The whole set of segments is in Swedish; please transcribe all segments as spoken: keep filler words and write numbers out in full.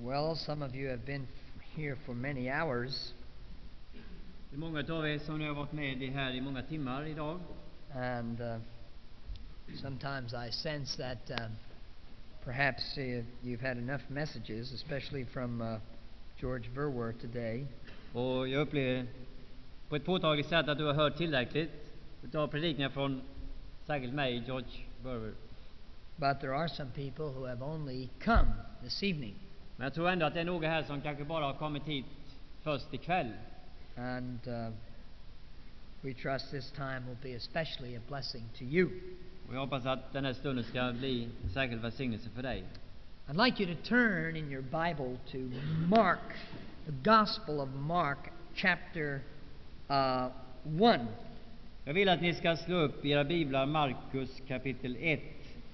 Well, some of you have been here for many hours. Det är många av er som nu har varit med här i många timmar idag. And uh, sometimes I sense that uh, perhaps uh, you've had enough messages, especially from uh, George Verwer today. Och jag upplever på ett påtagligt sätt att du har hört tillräckligt utav predikningar från särskilt mig, George Verwer. But there are some people who have only come this evening. Men jag tror ändå att det är några här som kanske bara har kommit hit först ikväll. And uh, we trust this time will be especially a blessing to you. Och jag hoppas att den här stunden ska bli en särskild välsignelse för dig. I'd like you to turn in your Bible to Mark, the Gospel of Mark, chapter uh, one. Jag vill att ni ska slå upp era biblar, Markus kapitel ett.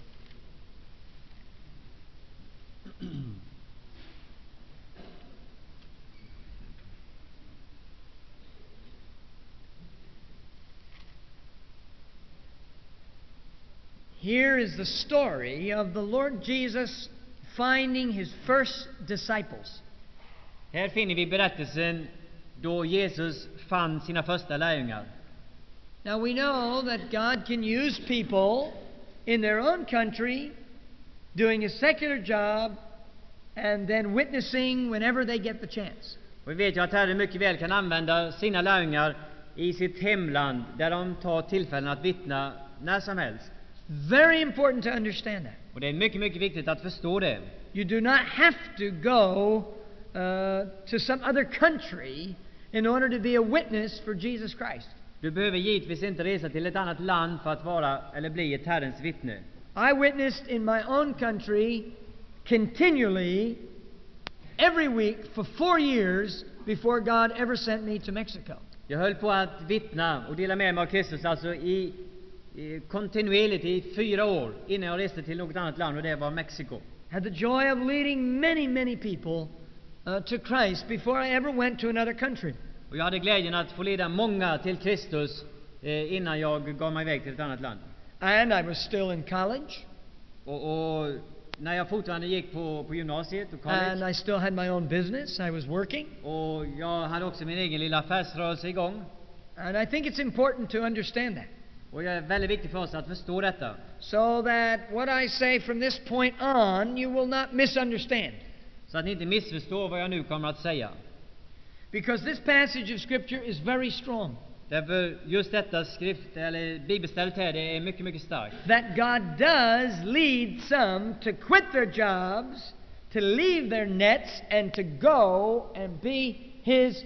Here is the story of the Lord Jesus finding his first disciples. Här finner vi berättelsen då Jesus fann sina första lärjungar. Now we know that God can use people in their own country doing a secular job and then witnessing whenever they get the chance. Och vi vet ju att Herren mycket väl kan använda sina lärjungar i sitt hemland där de tar tillfällen att vittna när som helst. Very important to understand that. Och det är mycket, mycket viktigt att förstå det. You do not have to go uh, to some other country in order to be a witness for Jesus Christ. Du behöver givetvis inte resa till ett annat land för att vara eller bli ett Herrens vittne. I witnessed in my own country continually every week for four years before God ever sent me to Mexico. Jag höll på att vittna och dela med mig av Kristus alltså i, i kontinuerligt i fyra år innan jag reste till något annat land, och det var Mexiko. Had the joy of leading many, many people uh, to Christ before I ever went to another country. Och jag hade glädjen att få leda många till Kristus eh, innan jag gav mig iväg till ett annat land. And I was still in college. Och, och när jag fortfarande gick på, på gymnasiet och college. And I still had my own business. I was working. Och jag hade också min egen lilla affärsrörelse igång. And I think it's important to understand that. Och det är väldigt viktigt för oss att förstå detta. So that what I say from this point on, you will not misunderstand. Så att ni inte missförstår vad jag nu kommer att säga. Because this passage of scripture is very strong. Därför just detta skrift eller bibelstället här, det är mycket, mycket starkt. That God does lead some to quit their jobs, to leave their nets, and to go and be His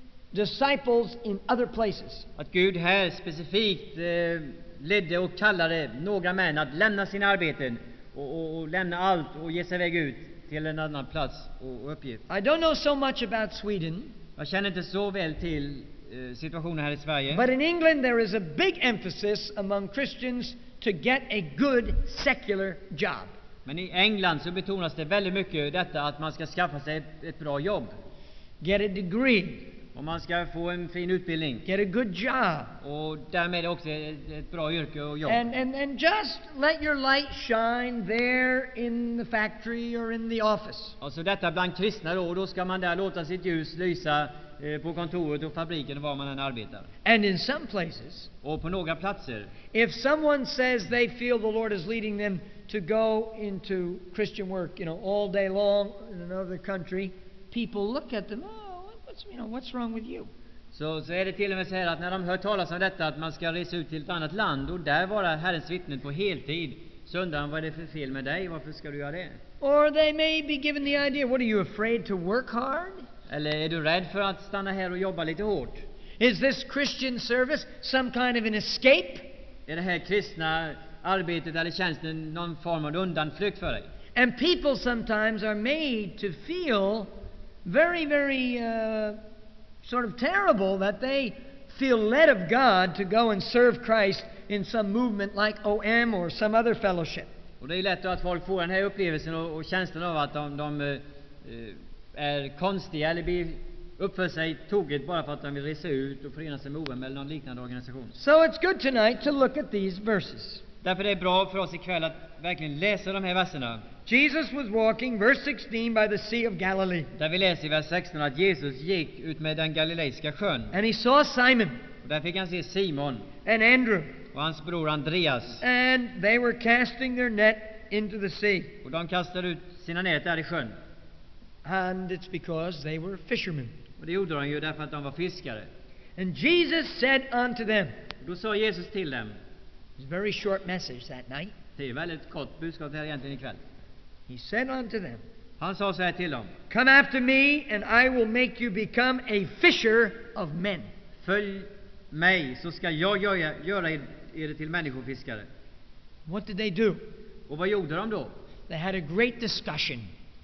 disciples in other places. Att Gud här specifikt eh, ledde och kallade några män att lämna sina arbeten och, och, och lämna allt och ge sig iväg ut till en annan plats och, och uppgift. I don't know so much about Sweden. Jag känner inte så väl till eh, situationen här i Sverige. But in England there is a big emphasis among Christians to get a good secular job. Men i England så betonas det väldigt mycket detta att man ska skaffa sig ett, ett bra jobb. Get a degree. Och man ska få en fin utbildning. Get a good job. Och därmed också ett, ett bra yrke och jobb. And, and, and just let your light shine there in the factory or in the office. Och så detta bland kristna då, och då ska man där låta sitt ljus lysa eh, på kontoret och fabriken och var man än arbetar. And in some places, Och på några platser, if someone says they feel the Lord is leading them to go into Christian work, you know, all day long in another country, people look at them, oh, what's, you know, what's wrong with you? så, så är det till och med så här att när de hör talas om detta att man ska resa ut till ett annat land och där vara Herrens vittne på heltid, så undrar de, vad är det för fel med dig? Varför ska du göra det? Or they may be given the idea, what, are you afraid to work hard? Eller är du rädd för att stanna här och jobba lite hårt? Is this Christian service some kind of an escape? Är det här kristna arbetet eller tjänsten någon form av undanflykt för dig? And people sometimes are made to feel very, very uh, sort of terrible that they feel led of God to go and serve Christ in some movement like O M or some other fellowship. Och det är lätt att folk får den här upplevelsen och, och känslan av att de, de uh, är konstiga eller blir uppför sig tokigt bara för att de vill resa ut och förena sig med O M eller någon liknande organisation. So it's good tonight to look at these verses. Därför är det bra för oss ikväll att verkligen läsa de här verserna. Jesus was walking, verse sixteen, by the Sea of Galilee. Där vi läser i vers sexton att Jesus gick ut med den galileiska sjön. And he saw Simon Och där fick han se Simon and Andrew, och hans bror Andreas. and they were casting their net into the sea. Och de kastade ut sina nät där i sjön. And it's because they were fishermen. Och det gjorde de ju därför att de var fiskare. And Jesus said unto them, Och då sa Jesus till dem, it's a very short message that night. det är väldigt kort budskap här egentligen ikväll. He said unto them, Han sa så här till dem: come after me, and I will make you become a fisher of men. följ mig så ska jag göra, göra er, er till människofiskare. What did they do? Och vad gjorde de då? They had a great discussion.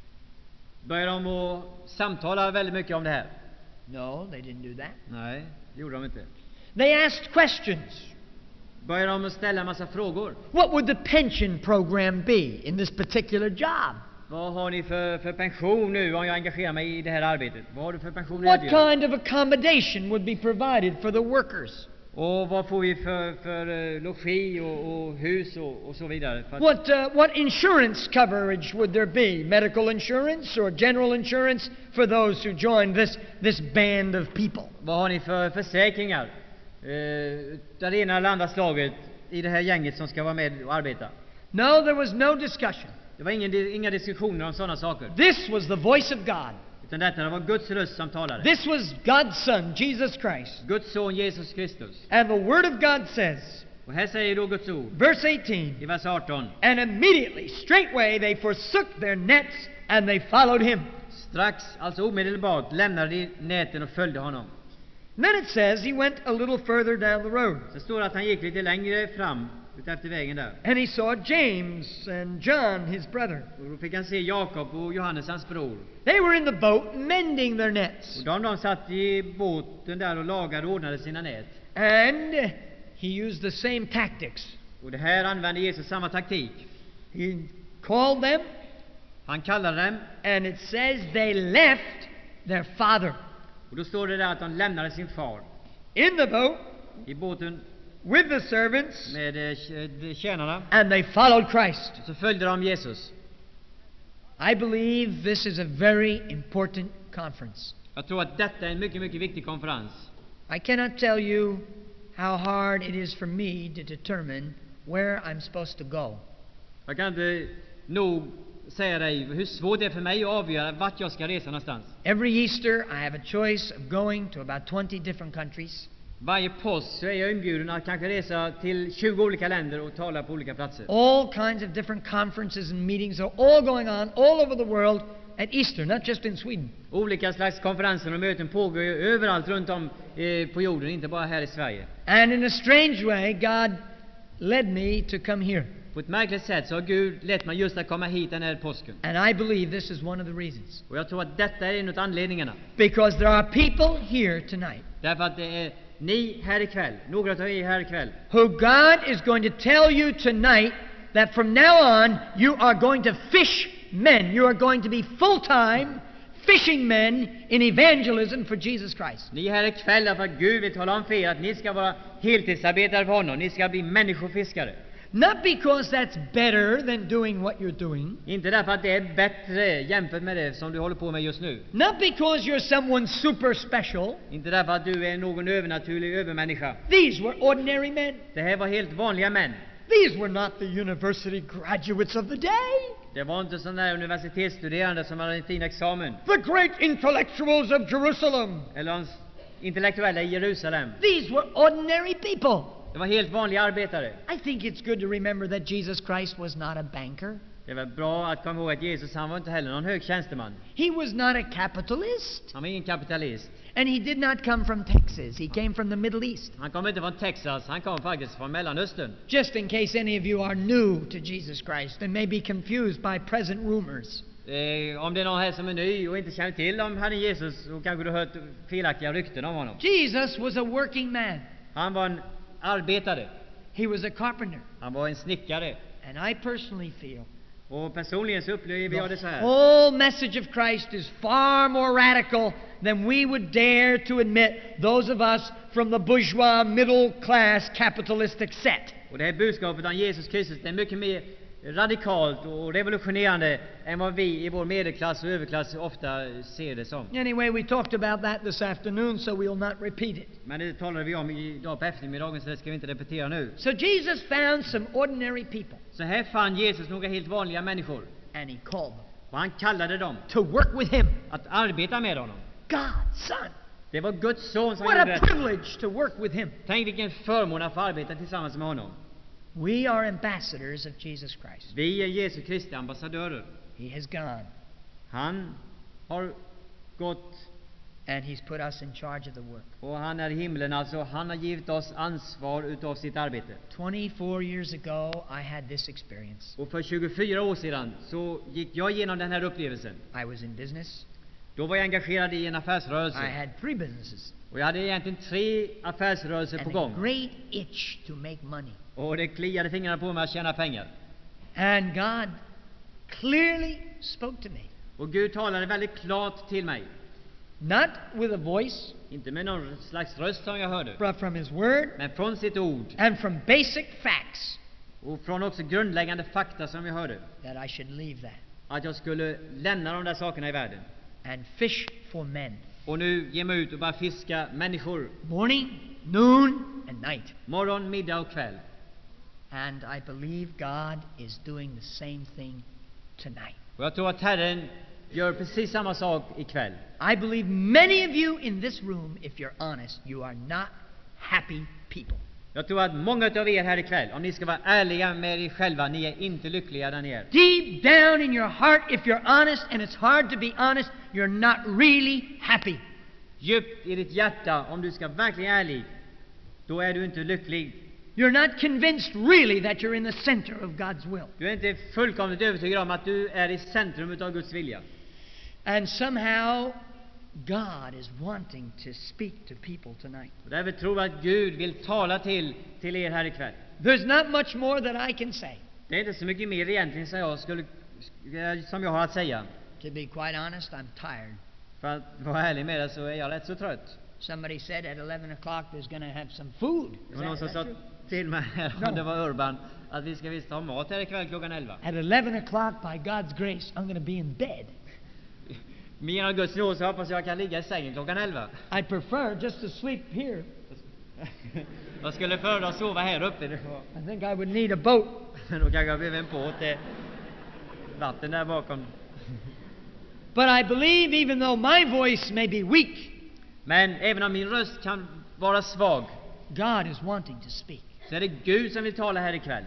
Började de att samtala väldigt mycket om det här? No, they didn't do that. Nej, det gjorde de inte. They asked questions. Började de att ställa en massa frågor. What would the pension program be in this particular job? Vad har ni för, för pension nu om jag engagerar mig i det här arbetet? Vad har du för pension What erbjudande? kind of accommodation would be provided for the workers? Och vad får vi för, för uh, logi och, och hus och, och så vidare? För att, What, uh, what insurance coverage would there be? Medical insurance or general insurance for those who joined this, this band of people? vad har ni för försäkringar? Uh, det ena eller andra slaget i det här gänget som ska vara med och arbeta. No, there was no discussion. Det var ingen, inga diskussioner om sådana saker. This was the voice of God. Utan detta det var Guds röst som talade. This was God's Son, Jesus Christ. Guds son Jesus Kristus. And the Word of God says, Och här säger då Guds ord verse eighteen, i vers arton. and immediately, straightway, they forsook their nets and they followed him. Strax, alltså omedelbart, lämnade de näten och följde honom. And then it says he went a little further down the road. Så står det att han gick lite längre fram utefter vägen där. And he saw James and John, his brother. Och då fick han se Jakob och Johannes, hans bror. They were in the boat mending their nets. Och de, de satt i båten där och lagade och ordnade sina nät. And he used the same tactics. Och det här använde Jesus samma taktik. He called them, Han kallade dem, and it says they left their father och då står det där att de lämnade sin far in the boat i båten with the servants, med eh, tj- tjänarna. and they followed Christ. Så följde de Jesus. I believe this is a very important conference. Jag tror att detta är en mycket, mycket viktig konferens. I cannot tell you how hard it is for me to determine where I'm supposed to go. Jag kan inte nog säga dig hur svårt det är för mig att avgöra vart jag ska resa någonstans. Every Easter, I have a choice of going to about twenty different countries. Varje påsk så är jag inbjuden att kanske resa till tjugo olika länder och tala på olika platser. All kinds of different conferences and meetings are all going on all over the world at Easter, not just in Sweden. Olika slags konferenser och möten pågår ju överallt runt om eh, på jorden, inte bara här i Sverige. And in a strange way, God led me to come here. På ett märkligt sätt så har Gud lett mig just att komma hit den här påsken. And I believe this is one of the reasons. Och jag tror att detta är en av anledningarna. Because there are people here tonight Därför att det är ni här ikväll, några av er här ikväll, who God is going to tell you tonight that from now on you are going to fish men. You are going to be full-time fishing men in evangelism for Jesus Christ. ni är här ikväll därför att Gud vill tala om för er att ni ska vara heltidsarbetare för honom. Ni ska bli människofiskare. Not because that's better than doing what you're doing. Inte därför att det är bättre jämfört med det som du håller på med just nu. Not because you're someone super special. Inte därför att du är någon övernaturlig övermänniska. These were ordinary men. Det här var helt vanliga män. These were not the university graduates of the day. Det var inte sådana där universitetsstuderande som hade en fin examen. The great intellectuals of Jerusalem. Eller de intellektuella i Jerusalem. These were ordinary people. Det var helt vanliga arbetare. I think it's good to remember that Jesus Christ was not a banker. Det var bra att komma ihåg att Jesus, han var inte heller någon hög tjänsteman. He was not a capitalist. Han var ingen kapitalist. And he did not come from Texas. He came from the Middle East. Han kom inte från Texas, han kom faktiskt från Mellanöstern. Just in case any of you are new to Jesus Christ and may be confused by present rumors. Eh, om det är någon här som är ny och inte känner till om han är Jesus, så kanske du har hört felaktiga rykten om honom. Jesus was a working man. Han var en arbetare. He was a carpenter. Han var en snickare. And I personally feel Och personligen så upplever jag det så the här. whole message of Christ is far more radical than we would dare to admit, those of us from the bourgeois middle class capitalistic set. Och det här budskapet om Jesus Kristus, det är mycket mer radikalt och revolutionerande än vad vi i vår medelklass och överklass ofta ser det som. Anyway, we talked about that this afternoon, so we'll not repeat it. Men det talade vi om idag på eftermiddagen, så det ska vi inte repetera nu. So Jesus found some ordinary people, Så här fann Jesus några helt vanliga människor. and he called them Och han kallade dem to work with him. att arbeta med honom. God's son. Det var Guds son som What gjorde a det. privilege to work with him. Tänk vilken förmån att få arbeta tillsammans med honom. We are ambassadors of Jesus Christ. Vi är Jesu Kristi ambassadörer. He has gone, Han har gått and he's put us in charge of the work. och han är i himlen. Alltså, han har givit oss ansvar utav sitt arbete. twenty-four years ago, I had this experience. Och för tjugofyra år sedan så gick jag igenom den här upplevelsen. I was in business. Då var jag engagerad i en I affärsrörelse. had three businesses Och jag hade egentligen tre affärsrörelser på and a gång. great itch to make money. Och det kliade fingrarna på mig att tjäna pengar. And God clearly spoke to me, Och Gud talade väldigt klart till mig. not with a voice, Inte med någon slags röst som jag hörde, but from his word men från sitt ord. and from basic facts Och från också grundläggande fakta som jag hörde. that I should leave that Att jag skulle lämna de där sakerna i världen. and fish for men. Och nu ge mig ut och bara fiska människor. Morning, noon, and night. Morgon, middag och kväll. And I believe God is doing the same thing tonight. Och jag tror att Herren gör precis samma sak ikväll. I believe many of you in this room, if you're honest, you are not happy people. Jag tror att många av er här ikväll, om ni ska vara ärliga med er själva, ni är inte lyckliga där ni är. Deep down in your heart, if you're honest, and it's hard to be honest, you're not really happy. Djupt i ditt hjärta, om du ska verkligen ärlig, då är du inte lycklig. You're not convinced really that you're in the center of God's will. Du är inte fullkomligt övertygad om att du är i centrum av Guds vilja. And somehow God is wanting to speak to people tonight. Och därför tror jag att Gud vill tala till, till er här ikväll. There's not much more that I can say. Det är inte så mycket mer egentligen som jag, skulle, som jag har att säga. To be quite honest, I'm tired. För att vara ärlig med det så är jag rätt så trött. Somebody said at eleven o'clock there's going to have some food. Det Is var någon that- som is that sa true? till mig här, No. om det var Urban, att vi ska visst ha mat här ikväll klockan elva. At eleven o'clock, by God's grace, I'm going to be in bed. Men genom Guds nåd så hoppas jag att jag kan ligga i sängen klockan elva. I prefer just to sleep here. Jag skulle föredra att sova här uppe. I think I would need a boat. Då kanske jag behöver en båt. Det är vatten där bakom. But I believe even though my voice may be weak, Men även om min röst kan vara svag, God is wanting to speak. så är det Gud som vill tala här ikväll.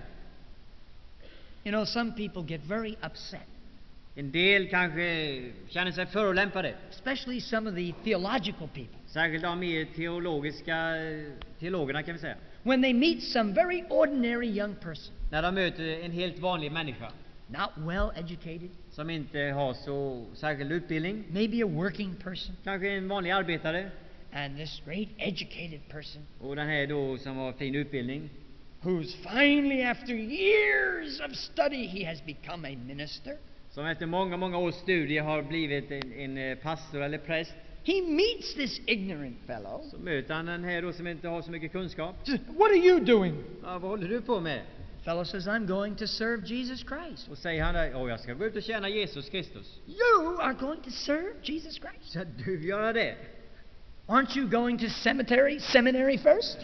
You know, some people get very upset, En del kanske känner sig förolämpade. especially some of the theological people, Särskilt de mer teologiska teologerna kan vi säga. when they meet some very ordinary young person, När de möter en helt vanlig människa not well educated, som inte har så särskild utbildning. maybe a working person, Kanske en vanlig arbetare. and this great educated person Och den här då som har fin utbildning. who's finally, after years of study, he has become a minister. Som efter många, många års studier har blivit en, en eh, pastor eller präst. He meets this ignorant fellow. Så möter han den här då som inte har så mycket kunskap. What are you doing? Ja, vad håller du på med? Fellow says, I'm going to serve Jesus Christ. Och säger han där, åh jag ska gå ut och tjäna Jesus Kristus. You are going to serve Jesus Christ? Ska du göra det? Aren't you going to cemetery, seminary first?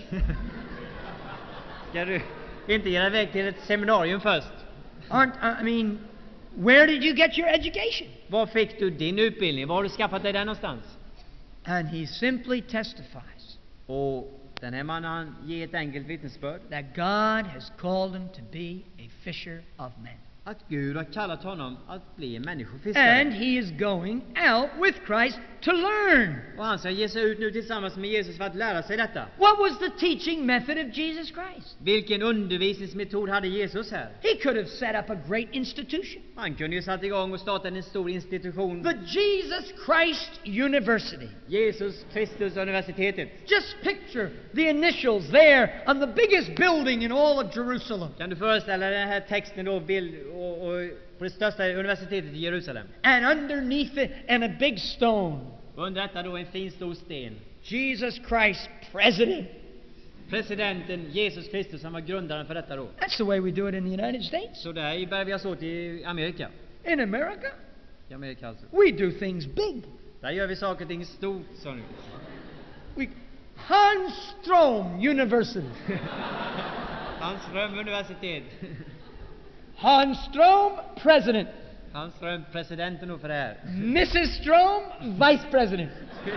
Ska du inte ge dig iväg till ett seminarium först? Aren't, I mean, where did you get your education? Var fick du din utbildning? Var har du skaffat dig den någonstans? And he simply testifies Och den här mannen han ger ett enkelt vittnesbörd. that God has called him to be a fisher of men. Att Gud har kallat honom att bli en människofiskare. And he is going out with Christ to learn. Och han ska ge sig ut nu tillsammans med Jesus för att lära sig detta. What was the teaching method of Jesus Christ? Vilken undervisningsmetod hade Jesus här? He could have set up a great institution, Han kunde ju satt igång och startat en stor institution. the Jesus Christ University. Jesus Kristus universitetet. Just picture the initials there on the biggest building in all of Jerusalem. Kan du föreställa dig den här texten då, bild och, och på det största universitetet i Jerusalem? And underneath it, and a big stone, Och under detta då en fin stor sten. Jesus Christ, President. presidenten Jesus Kristus som var grundaren för detta då. That's the way we do it in the United States. Så där bär vi oss åt i Amerika. In America, I Amerika alltså. we do things big. Där gör vi saker och ting stort, så nu. We, Hans Strom University. Hans Ström universitet. Hans Strom, president. Hans Ström presidenten och för det här. Missus Strom, vice president.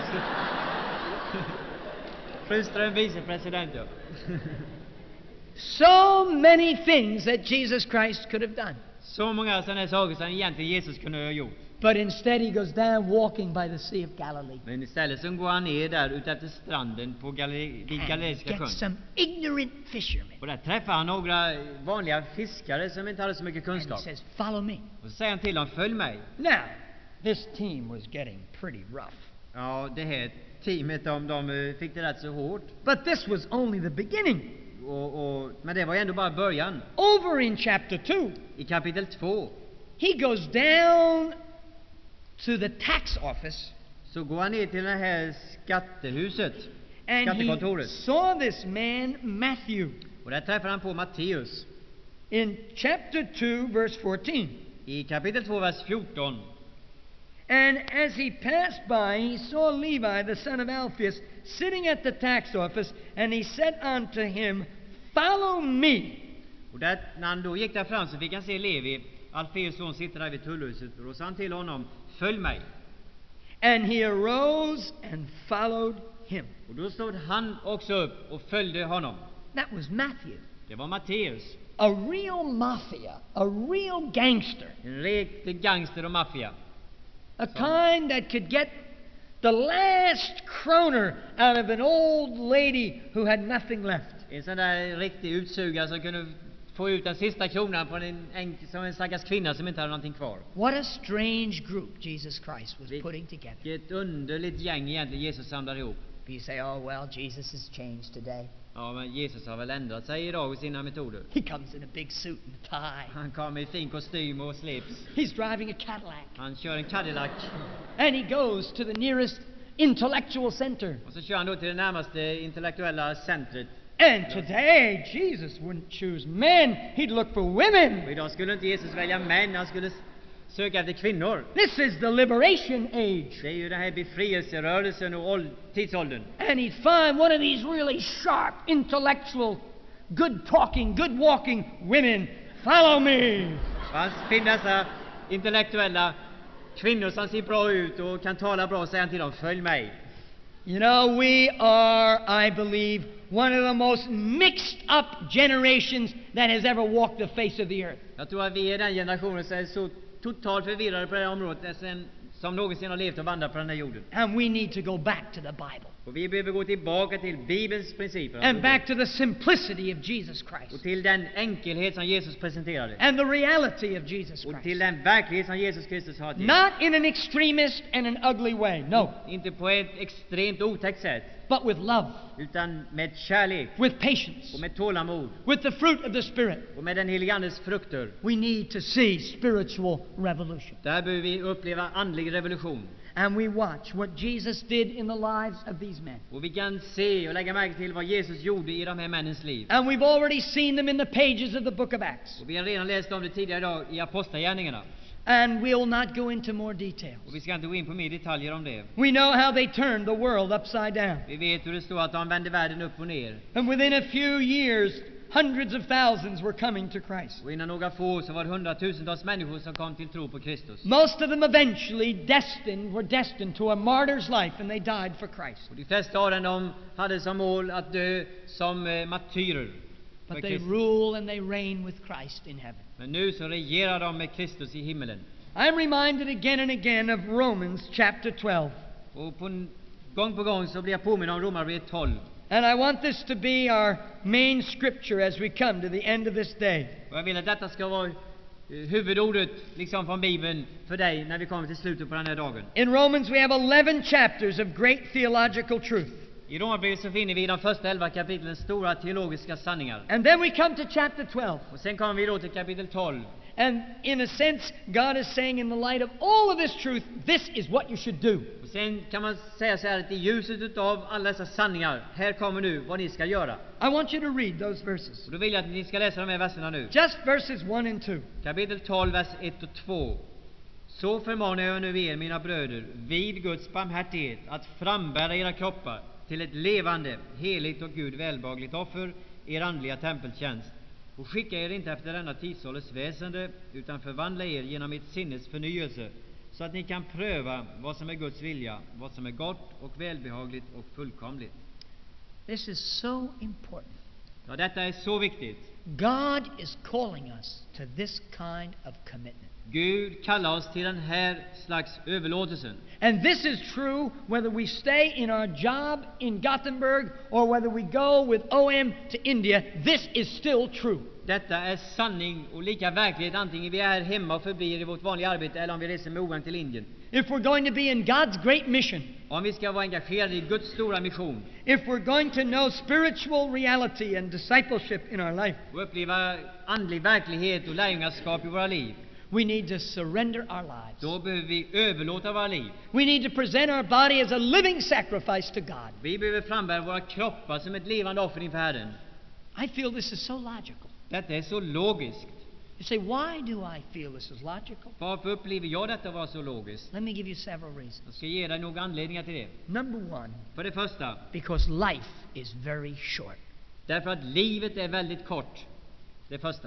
Fru Ström vicepresident, ja. So many things that Jesus Christ could have done. Så många sådana saker som egentligen Jesus kunde ha gjort. But instead he goes down walking by the Sea of Galilee. Men istället så går han ner där ute efter stranden på Gali- vid And Galileiska sjön. gets some ignorant fishermen. Och där träffar han några vanliga fiskare som inte hade så mycket And he kunskap. says, follow me. Och så säger han till dem, följ mig. Now, this team was getting pretty rough. Ja, det här teamet, de, de eh, fick det rätt så hårt. But this was only the beginning. Och, och, men det var ju ändå bara början. Over in chapter two, I kapitel två he goes down to the tax office så går han ner till det här skattehuset. and he Skattekontoret. saw this man, Matthew, Och där träffar han på Matteus. in chapter two, verse fourteen. I kapitel två, vers fjorton. And as he passed by, he saw Levi, the son of Alphaeus, sitting at the tax office, and he said unto him, follow me. Och där, när han då gick där fram så fick han se Levi, Alfeus son, sitter där vid tullhuset. Och då sa han till honom, följ mig. And he arose and followed him. Och då stod han också upp och följde honom. That was Matthew. Det var Matteus, A real mafia, a real gangster, en riktig gangster och maffia. a kind that could get the last kroner out of an old lady who had nothing left. En sån där riktig utsugare som kunde få ut den sista kronan från en, en, som en stackars kvinna som inte hade någonting kvar. What a strange group Jesus Christ was Vil- putting together. Vilket underligt gäng egentligen Jesus samlade ihop. You say, oh, well, Jesus has changed today. Ja, men Jesus har väl ändrat sig idag i sina metoder. He comes in a big suit and tie. Han kommer i fin kostym och slips. He's driving a Cadillac. Han kör en Cadillac. And he goes to the nearest intellectual center. Och så kör han då till det närmaste intellektuella centret. And today, Jesus wouldn't choose men, he'd look for women. Och idag skulle inte Jesus välja män, han skulle s- söka efter kvinnor. This is the liberation age. Det är ju den här befrielserörelsen och åld- tidsåldern. And he'd find one of these really sharp, intellectual, good talking, good walking women. Follow me. Och han finner dessa intellektuella kvinnor som ser bra ut och kan tala bra, säger han till dem, följ mig. You know, we are, I believe, one of the most mixed up generations that has ever walked the face of the earth. Jag tror att vi är den generationen som är så totalt förvirrade på det här området sen, som någonsin har levt och vandrat på den här jorden. And we need to go back to the Bible Och vi behöver gå tillbaka till Bibelns principer. and back to the simplicity of Jesus Och Christ till den enkelhet som Jesus presenterade. and the reality of Jesus Och Christ. till den verklighet som Jesus Kristus har till. Not in an extremist and an ugly way, no, Inte på ett extremt otäckt sätt, but with love, utan med kärlek with patience, och med tålamod with the fruit of the Spirit. och med den helige Andes frukter. We need to see spiritual revolution. Där behöver vi uppleva andlig revolution. And we watch what Jesus did in the lives of these men. Och vi kan se och lägga märke till vad Jesus gjorde i de här männens liv. And we've already seen them in the pages of the book of Acts. Och vi har redan läst om det tidigare idag i Apostlagärningarna. And we'll not go into more details. Och vi ska inte gå in på mer detaljer om det. We know how they turned the world upside down. Vi vet hur det står att de vände världen upp och ner. And within a few years, hundreds of thousands were coming to Christ. Och innan några få år så var det hundratusentals människor som kom till tro på Kristus. Most of them eventually destined, were destined to a martyr's life, and they died for Christ. Och de flesta av dem de hade som mål att dö som eh, martyrer. för But they Kristus. rule and they reign with Christ in heaven. Men nu så regerar de med Kristus i himmelen. I'm reminded again and again of Romans chapter twelve. Och på en, gång på gång så blir jag påminn om Romarbrevet tolv. And I want this to be our main scripture as we come to the end of this day. Och jag vill att detta ska vara eh, huvudordet liksom från Bibeln för dig när vi kommer till slutet på den här dagen. In Romans we have eleven chapters of great theological truth. I Romarbrevet så finner vi i de första elva kapitlen stora teologiska sanningar. And then we come to chapter twelve. Och sen kommer vi då till kapitel tolv. And in a sense, God is saying in the light of all of this truth, this is what you should do. Och sen kan man säga så här att i ljuset av alla dessa sanningar, här kommer nu vad ni ska göra. I want you to read those verses. Och då vill jag att ni ska läsa de här verserna nu. Just verses one and two. Kapitel tolv, vers ett och två. Så förmanar jag nu er, mina bröder, vid Guds barmhärtighet, att frambära era kroppar till ett levande, heligt och Gud välbehagligt offer, er andliga tempeltjänst. Och skicka er inte efter denna tidshålles väsende, utan förvandla er genom ert sinnes förnyelse, så att ni kan pröva vad som är Guds vilja, vad som är gott och välbehagligt och fullkomligt. This is so important. Ja, detta är så viktigt. God is calling us to this kind of commitment. Gud kallar oss till den här slags överlåtelsen. And this is true whether we stay in our job in Gothenburg or whether we go with O M to India. This is still true. Detta är sanning och lika verklighet antingen vi är hemma och förblir i vårt vanliga arbete eller om vi reser med O M till Indien. If we're going to be in God's great mission, Om vi ska vara engagerade i Guds stora mission if we're going to know spiritual reality and discipleship in our life, och uppleva andlig verklighet och lärjungaskap i våra liv, we need to surrender our lives. då behöver vi överlåta våra liv. We need to present our body as a living sacrifice to God. Vi behöver frambära våra kroppar som ett levande offer inför Herren. I feel this is so logical. Detta är så logiskt. You say, why do I feel this is logical? Varför upplever jag detta vara så logiskt? Let me give you several reasons. Jag ska ge dig några anledningar till det. Number one, För det första, because life is very short. därför att livet är väldigt kort. Det första.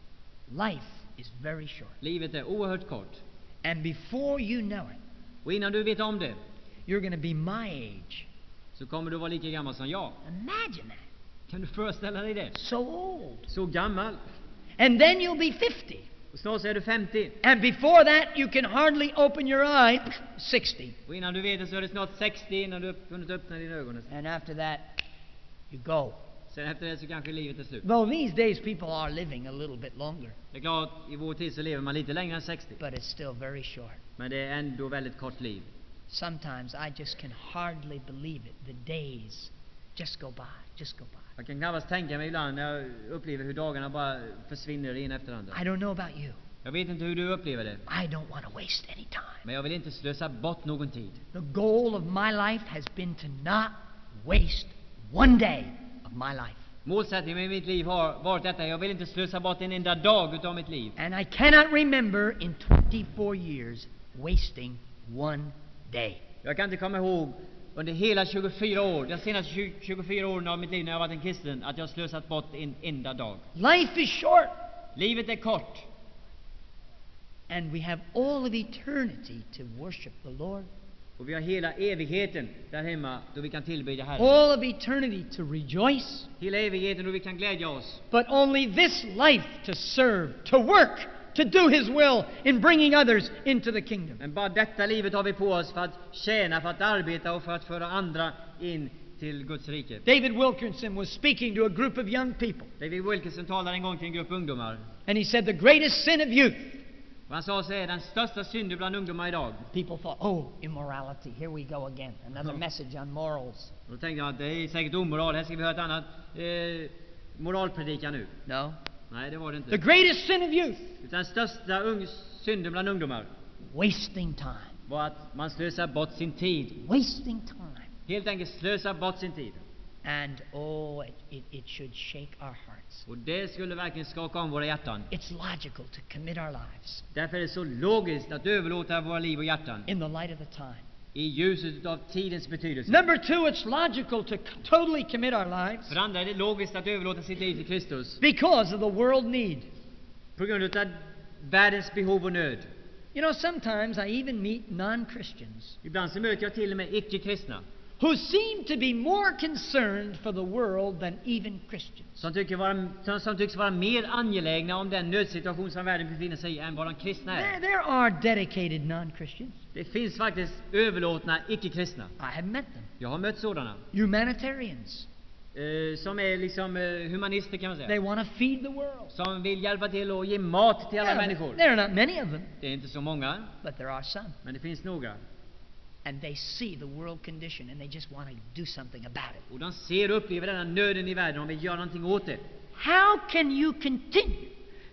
Life is very short. Livet är oerhört kort. And before you know it, Och innan du vet om det, you're going to be my age. så kommer du vara lika gammal som jag. Imagine that. Kan du föreställa dig det? So old. Så gammal. And then you'll be fifty. Och snart så är du femtio. And before that, you can hardly open your eye. sixty. Och innan du vet det så är du snart sextio innan du har kunnat öppna dina ögon. And after that, you go. Sen efter det så kanske livet är slut. Though these days people are living a little bit longer, Det är klart, i vår tid så lever man lite längre än sextio. but it's still very short. Men det är ändå väldigt kort liv. Sometimes I just can hardly believe it. The days just go by, just go by. Jag kan knappast tänka mig ibland när jag upplever hur dagarna bara försvinner in efter andra. I don't know about you. Jag vet inte hur du upplever det. I don't want to waste any time. Men jag vill inte slösa bort någon tid. The goal of my life has been to not waste one day of my life. Målsättningen med mitt liv har varit detta. Jag vill inte slösa bort en enda dag utav mitt liv. And I cannot remember in twenty-four years wasting one day. Jag kan inte komma ihåg under hela tjugofyra år, de senaste tjugofyra åren av mitt liv när jag har varit en kristen, att jag har slösat bort en enda dag. Life is short. Livet är kort. And we have all of eternity to worship the Lord. Och vi har hela evigheten där hemma då vi kan tillbedja Herren. All of eternity to rejoice. Hela evigheten då vi kan glädja oss. But only this life to serve, to work, to do His will in bringing others into the kingdom. Men bara detta livet har vi på oss för att tjäna, för att arbeta och för att föra andra in till Guds rike. David Wilkerson was speaking to a group of young people. David Wilkerson talade en gång till en grupp ungdomar. And he said the greatest sin of youth. Och han sa så här, den största synden bland ungdomar idag. People thought, oh, immorality, here we go again. Another message on morals. Och då tänkte jag att det är säkert omoral, här ska vi höra ett annat eh, moralpredikan nu. No. Nej, det var det The inte. greatest sin of youth, Utan den största ung, synden bland ungdomar wasting time. var att man slösar bort sin tid. Wasting time. Helt enkelt slösa bort sin tid. And oh, it, it, it should shake our hearts. Och det skulle verkligen skaka om våra hjärtan. It's logical to commit our lives Därför är det så logiskt att överlåta våra liv och hjärtan in the light of the time. i ljuset av tidens betydelse. Number two, it's logical to c- totally commit our lives För det andra är det logiskt att överlåta sitt liv till Kristus because of the world need. på grund av världens behov och nöd. You know, sometimes I even meet non-Christians Ibland så möter jag till och med icke-kristna who seem to be more concerned for the world than even Christians. som, tycker vara, som, som tycks vara mer angelägna om den nödsituation som världen befinner sig i än vad de kristna There, är. there are dedicated non-Christians. Det finns faktiskt överlåtna icke-kristna. I have met them. Jag har mött sådana. Humanitarians. Eh, som är liksom eh, humanister kan man They säga. want to feed the world. Som vill hjälpa till och ge mat till alla Yeah, människor. there are not many of them, Det är inte så många, but there are some. men det finns några. And they see the world condition and they just want to do something about it. Och de ser och upplever denna nöden i världen och vill göra någonting åt det. How can you continue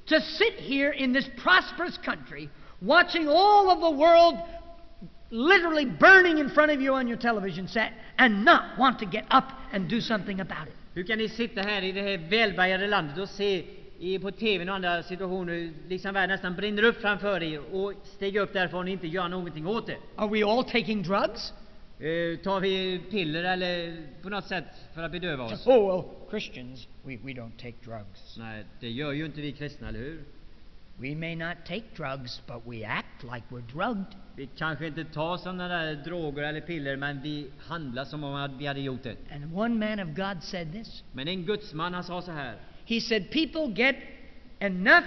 to sit here in this prosperous country, watching all of the world literally burning in front of you on your television set, and not want to get up and do something about it? Hur kan ni sitta här i det här välbärgade landet och se i, på T V och andra situationer liksom världen nästan brinner upp framför er och stiga upp därifrån och inte göra någonting åt det? Are we all taking drugs? Eh, tar vi piller eller på något sätt för att bedöva oss? Oh, well, Christians, we, we don't take drugs. Nej, det gör ju inte vi kristna, eller hur? We may not take drugs, but we act like we're drugged. Vi kanske inte tar sådana där droger eller piller, men vi handlar som om vi hade gjort det. And one man of God said this. Men en gudsman, han sa så här. He said, people get enough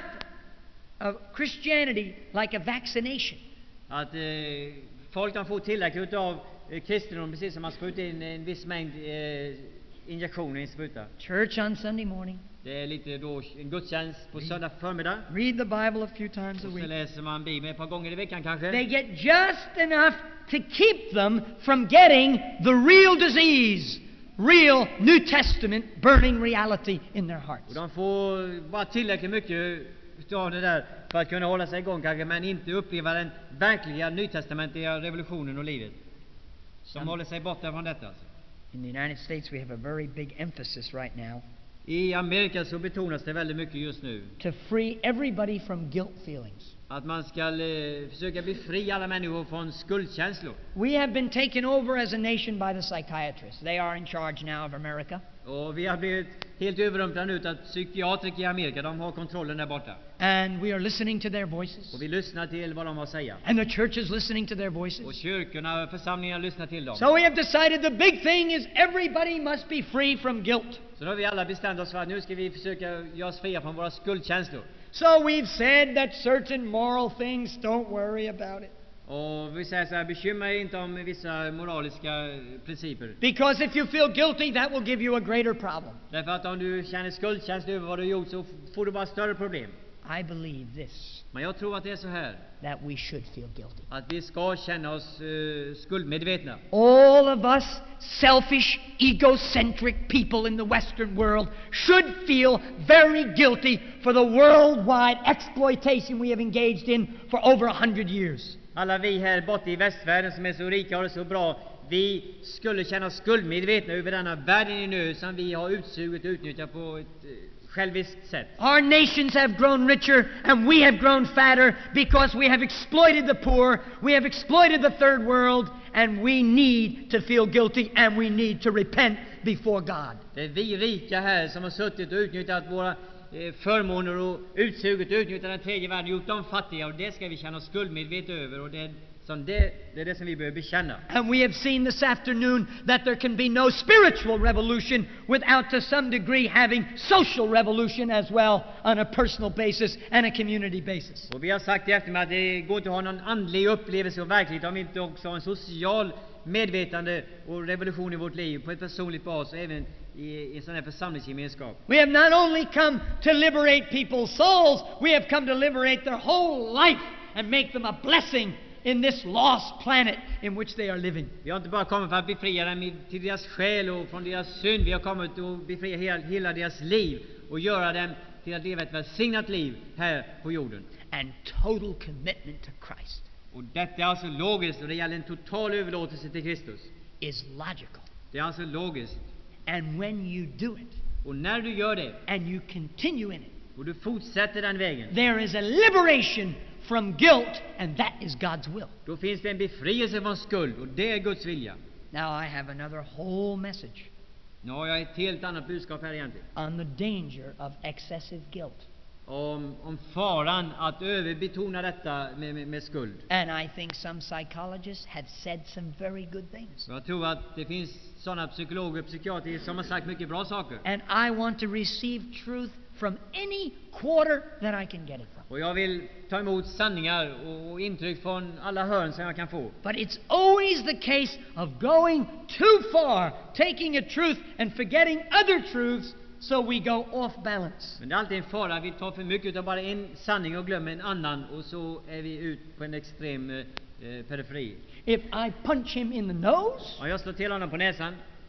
of Christianity like a vaccination. Att eh, folk de får tillräckligt av eh, kristendom, precis som man sprutar in en viss mängd eh, injektioner i en spruta. Church on Sunday morning. Det är lite då en gudstjänst på söndag förmiddag. Read the Bible a few times a Och så week. läser man Bibeln ett par gånger i veckan kanske. They get just enough to keep them from getting the real disease, real New Testament burning reality in their Och hearts. de får bara tillräckligt mycket av det där för att kunna hålla sig igång kanske, men inte uppleva den verkliga nytestamentliga revolutionen och livet. De håller sig borta från detta. Alltså. In the United States we have a very big emphasis right now I Amerika så betonas det väldigt mycket just nu to free everybody from guilt feelings. att man ska eh, försöka befria alla människor från skuldkänslor. We have been taken over as a nation by the psychiatrists. They are in charge now of America. Och vi har blivit helt överrumplade nu att psykiatriker i Amerika, de har kontrollen där borta. And we are listening to their voices. Och vi lyssnar till vad de har att säga. And the church is listening to their Och voices. kyrkorna och församlingarna lyssnar till dem. So we have decided the big thing is everybody must be free from guilt. Så då har vi alla bestämt oss för att nu ska vi försöka göra oss fria från våra skuldkänslor. So we've said that certain moral things, don't worry about it. Och vi säger så här, bekymra er inte om vissa moraliska principer. Because if you feel guilty, that will give you a greater problem. Därför att om du känner skuldkänsla över vad du har gjort så får du bara större problem. I believe this, Men jag tror att det är så här, that we should feel guilty. att vi ska känna oss uh, skuldmedvetna. All of us selfish, egocentric people in the Western world should feel very guilty for the worldwide exploitation we have engaged in for over a hundred years. Alla vi här borta i västvärlden som är så rika och så bra, vi skulle känna oss skuldmedvetna över denna världen i nöd som vi har utsugit och utnyttjat på ett uh, själviskt sätt. Our nations have grown richer and we have grown fatter because we have exploited the poor, we have exploited the third world, and we need to feel guilty and we need to repent before God. Det är vi rika här som har suttit och utnyttjat våra eh, förmåner och utsugit och utnyttjat den tredje världen och gjort dem fattiga, och det ska vi känna oss skuldmedvetna över, och det är, som det, det är det som vi behöver bekänna. And we have seen this afternoon that there can be no spiritual revolution without to some degree having social revolution as well on a personal basis and a community basis. Och vi har sagt i eftermiddag att det går inte att ha någon andlig upplevelse och verklighet om vi inte också har en social medvetande och revolution i vårt liv på ett personligt bas och även i, i en sån här församlingsgemenskap. We have not only come to liberate people's souls, we have come to liberate their whole life and make them a blessing in this lost planet in which they are living. Vi har inte bara kommit för att befria dem till deras själ och från deras synd. Vi har kommit att befria hela, hela deras liv och göra dem till att leva ett välsignat liv här på jorden. And total commitment to Christ Och detta är alltså logiskt, och det gäller en total överlåtelse till Kristus. is logical. Det är alltså logiskt. And when you do it Och när du gör det and you continue in it, och du fortsätter den vägen, there is a liberation from guilt, and that is God's will. då finns det en befrielse från skuld, och det är Guds vilja. Now I have another whole message Nu har jag ett helt annat budskap här egentligen. on the danger of excessive guilt. Om, om faran att överbetona detta med, med, med skuld. And I think some psychologists have said some very good things. Jag tror att det finns sådana psykologer och psykiatriker som har sagt mycket bra saker. And I want to receive truth from any quarter that I can get it from. Och jag vill ta emot sanningar och, och intryck från alla hörn som jag kan få. But it's always the case of going too far, taking a truth and forgetting other truths, so we go off balance. Men det är alltid en fara. Vi tar för mycket av bara en sanning och glömmer en annan, och så är vi ut på en extrem eh, periferi. If I punch him in the nose, Om jag slår till honom på näsan,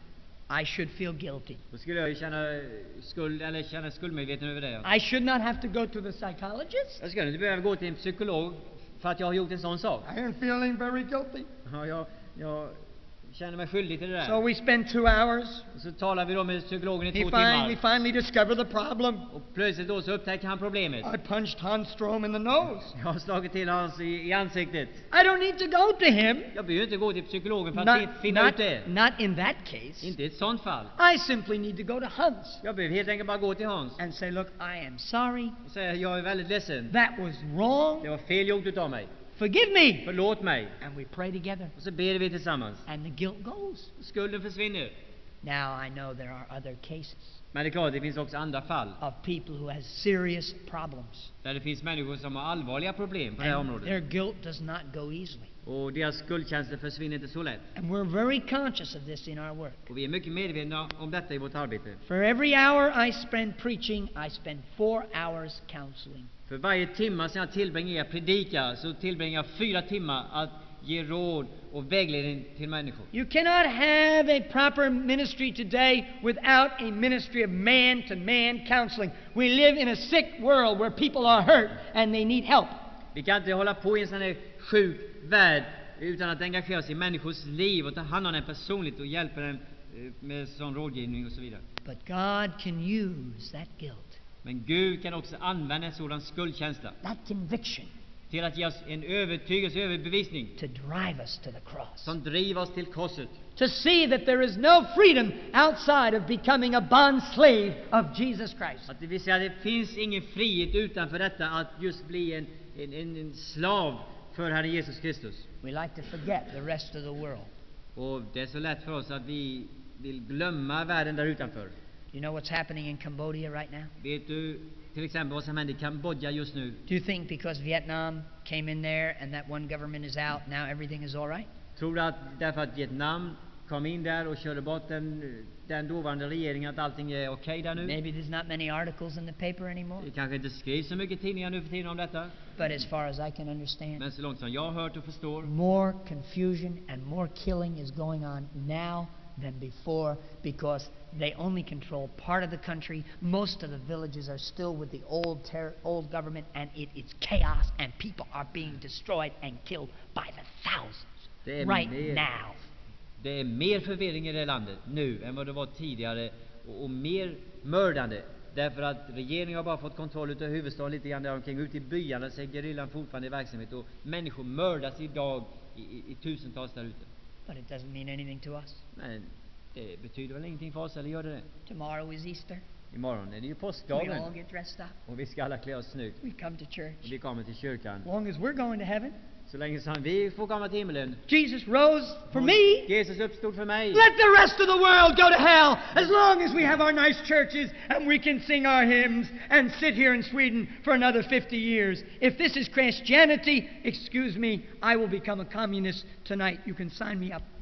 I should feel guilty. Då skulle jag ju känna skuld eller känna skuldmedveten över det. I should not have to go to the psychologist. Jag skulle inte behöva gå till en psykolog för att jag har gjort en sån sak. I am feeling very guilty. Ja, jag, jag känner mig skyldig till det där. So we spend two hours. Och så talar vi då med psykologen i He två fin- we timmar. finally discover the problem. Och plötsligt då så upptäcker han problemet. I punched Hans Strom in the nose. Jag har slagit till Hans i, i ansiktet. I don't need to go to him. Jag behöver inte gå till psykologen för att Not, fin- finna not, ut det. not in that case. Inte i ett sånt fall. I simply need to go to Hans Jag behöver helt enkelt bara gå till Hans and say, look, I am sorry. och säga jag är väldigt ledsen. That was wrong. Det var fel gjort utav mig. Forgive me. Förlåt mig. And we pray together. Och så ber vi tillsammans. And the guilt goes. Skulden försvinner. Now I know there are other cases Men det är klart, det finns också andra fall of people who has serious problems. där det finns människor som har allvarliga problem på det här And området. their guilt does not go easily. Och deras skuldkänslor försvinner inte så lätt. And we're very conscious of this in our work. Och vi är mycket medvetna om detta i vårt arbete. For every hour I spend preaching, I spend four hours counseling. För varje timme som jag tillbringar att predika så tillbringar jag fyra timmar att ge råd och vägledning till människor. You cannot have a proper ministry today without a ministry of man-to-man counseling. We live in a sick world where people are hurt and they need help. Vi kan inte hålla på i en sån här sjuk värld utan att engagera oss i människors liv och ta hand om dem personligt och hjälpa dem eh, med sån rådgivning och så vidare. But God can use that guilt, Men Gud kan också använda en sådan skuldkänsla that conviction, till att ge oss en övertygelse, överbevisning to drive us to the cross. som driver oss till korset. To see that there is no freedom outside of becoming a bond slave of Jesus Christ. Att det vill säga att det finns ingen frihet utanför detta att just bli en, en, en, en slav för Herren Jesus Kristus. We like to forget the rest of the world. Och det är så lätt för oss att vi vill glömma världen där utanför. You know what's happening in Cambodia right now? Vet du till exempel vad som händer i Kambodja just nu? Do you think because Vietnam came in there and that one government is out, now everything is all right? Tror du att därför att Vietnam kom in där och körde bort den, den dåvarande regeringen att allting är okej okay där nu? Maybe there's not many articles in the paper anymore. Det kanske inte skrivs så mycket tidningar nu för tiden om detta. But as far as I can understand, Men så långt som jag har hört och förstår more confusion and more killing is going on now than before because they only control part of the country. Most of the villages are still with the old ter- old government, and it is chaos, and people are being destroyed and killed by the thousands Det är right mer- now. det är mer förvirring i det landet nu än vad det var tidigare och, och mer mördande. Därför att regeringen har bara fått kontroll utav huvudstaden lite grann där omkring. Ute i byarna så är gerillan fortfarande i verksamhet och människor mördas idag i, i, i tusentals där ute. But it doesn't mean anything to us. Men det betyder väl ingenting för oss, eller gör det det? Tomorrow is Easter. Imorgon är det ju We påskdagen all get dressed up. och vi ska alla klä oss snyggt. We come to Och church. vi kommer till kyrkan. As long as we're going to heaven, Så länge som vi får komma till himlen. Jesus rose for me. Jesus uppstod för mig. Let the rest of the world go to hell as long as we have our nice churches and we can sing our hymns and sit here in Sweden for another fifty years. If this is Christianity, excuse me, I will become a communist tonight. You can sign me up.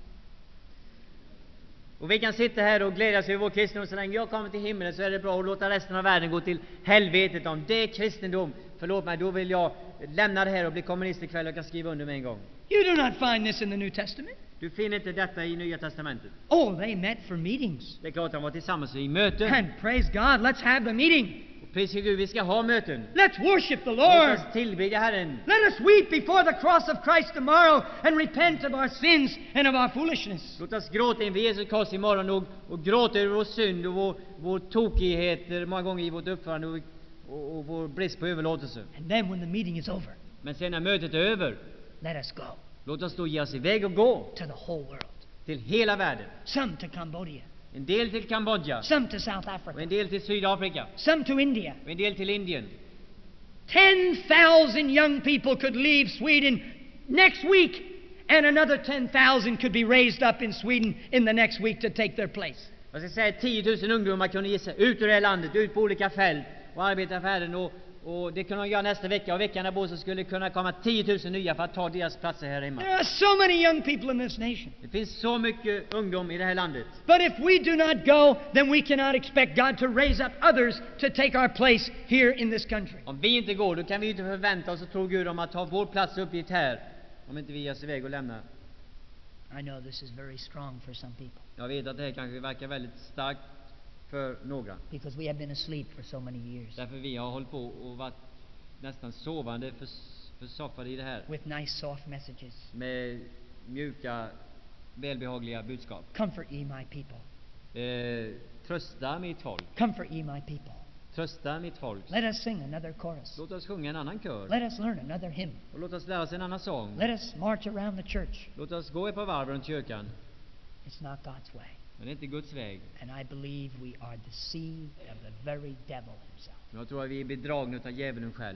Och vi kan sitta här och glädjas över vår kristendom. Så länge jag kommer till himlen så är det bra att låta resten av världen gå till helvetet. Om det är kristendom, förlåt mig, då vill jag lämna det här och bli kommunist ikväll och kan skriva under med en gång. You do not find this in the New Testament. Du finner inte detta i Nya Testamentet. Oh, they met for meetings. Det är klart att de var tillsammans i möten. And praise God, let's have the meeting. Och pris för Gud, vi ska ha möten. Let's worship the Låt Lord. oss tillbedja Herren. Let us weep before the cross of Christ tomorrow and repent of our sins and of our foolishness. Låt oss gråta inför Jesus kors imorgon och, och gråta över vår synd och vår, vår tokighet många gånger i vårt uppförande och, och, och vår brist på överlåtelse. And then when the meeting is over, Men sen när mötet är över, let us go låt oss då ge oss iväg och gå to the whole world. till hela världen. Some to Cambodia, En del till Kambodja, some to South och Africa, en del till Sydafrika, some to India. och en del till Indien. ten thousand young people could leave Sweden next week, and another ten thousand could be raised up in Sweden in the next week to take their place. Jag ska säga tio tusen ungdomar kunde ge sig ut ur det här landet, ut på olika fält och arbeta för Herren. Och, och det kunde de göra nästa vecka, och veckan därpå så skulle det kunna komma tio tusen nya för att ta deras platser här hemma. There are so many young people in this nation. Det finns så mycket ungdom i det här landet. But if we do not go, then we cannot expect God to raise up others to take our place here in this country. Om vi inte går, då kan vi inte förvänta oss och tro Gud om att ta vår plats och uppgift här, om inte vi ger oss iväg och lämnar. I know this is very strong for some people Jag vet att det här kanske verkar väldigt starkt för några. because we have been asleep for so many years Därför vi har hållit på och varit nästan sovande för, försoffade i det här. with nice soft messages. Med mjuka, välbehagliga budskap. Comfort ye my people. Eh, trösta mitt folk. Comfort ye my people. Trösta mitt folk. Let us sing another chorus. Låt oss sjunga en annan kör. Let us learn another hymn. Och låt oss lära oss en annan sång. Let us march around the church. Låt oss gå ett par varv runt kyrkan. It's not God's way. Men det är inte Guds väg. And I believe we are deceived of the very devil himself. Men jag tror att vi är bedragna av djävulen själv.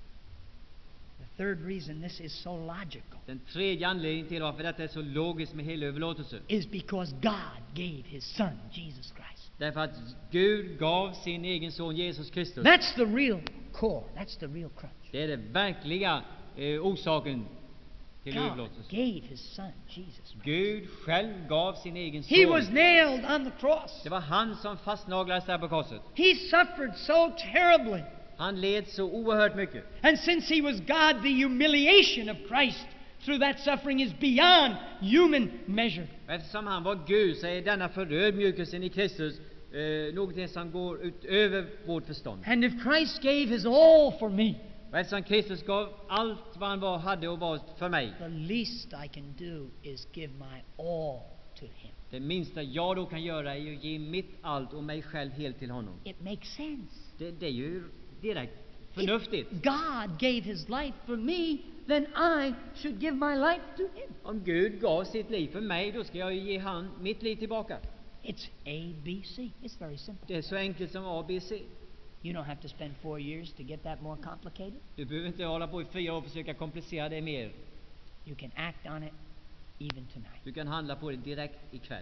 The third reason this is so logical Den tredje anledningen till varför detta är så logiskt med hela överlåtelse. is because God gave his son, Jesus Christ. Därför att Gud gav sin egen son Jesus Kristus. That's the real core. That's the real crutch. Det är den verkliga eh, orsaken till God överlåtelse. gave his son, Jesus Christ. Gud själv gav sin egen son. He was nailed on the cross. Det var han som fastnaglades där på korset. He suffered so terribly. Han led så oerhört mycket. And since he was God, the humiliation of Christ through that suffering is beyond human measure. Och eftersom han var Gud så är denna förödmjukelsen i Kristus eh, någonting som går utöver vårt förstånd. And if Christ gave his all for me, Och eftersom Kristus gav allt vad han var, hade och var för mig, the least I can do is give my all to him. det minsta jag då kan göra är att ge mitt allt och mig själv helt till honom. It makes sense. Det, det är ju direkt förnuftigt. If God gave his life for me, then I should give my life to him. Om Gud gav sitt liv för mig, då ska jag ju ge han mitt liv tillbaka. It's A, B, C. It's very simple. Det är så enkelt som A, B, C. You don't have to spend four years to get that more complicated. Du behöver inte hålla på i fyra år och försöka komplicera det mer. You can act on it even tonight. Du kan handla på det direkt ikväll.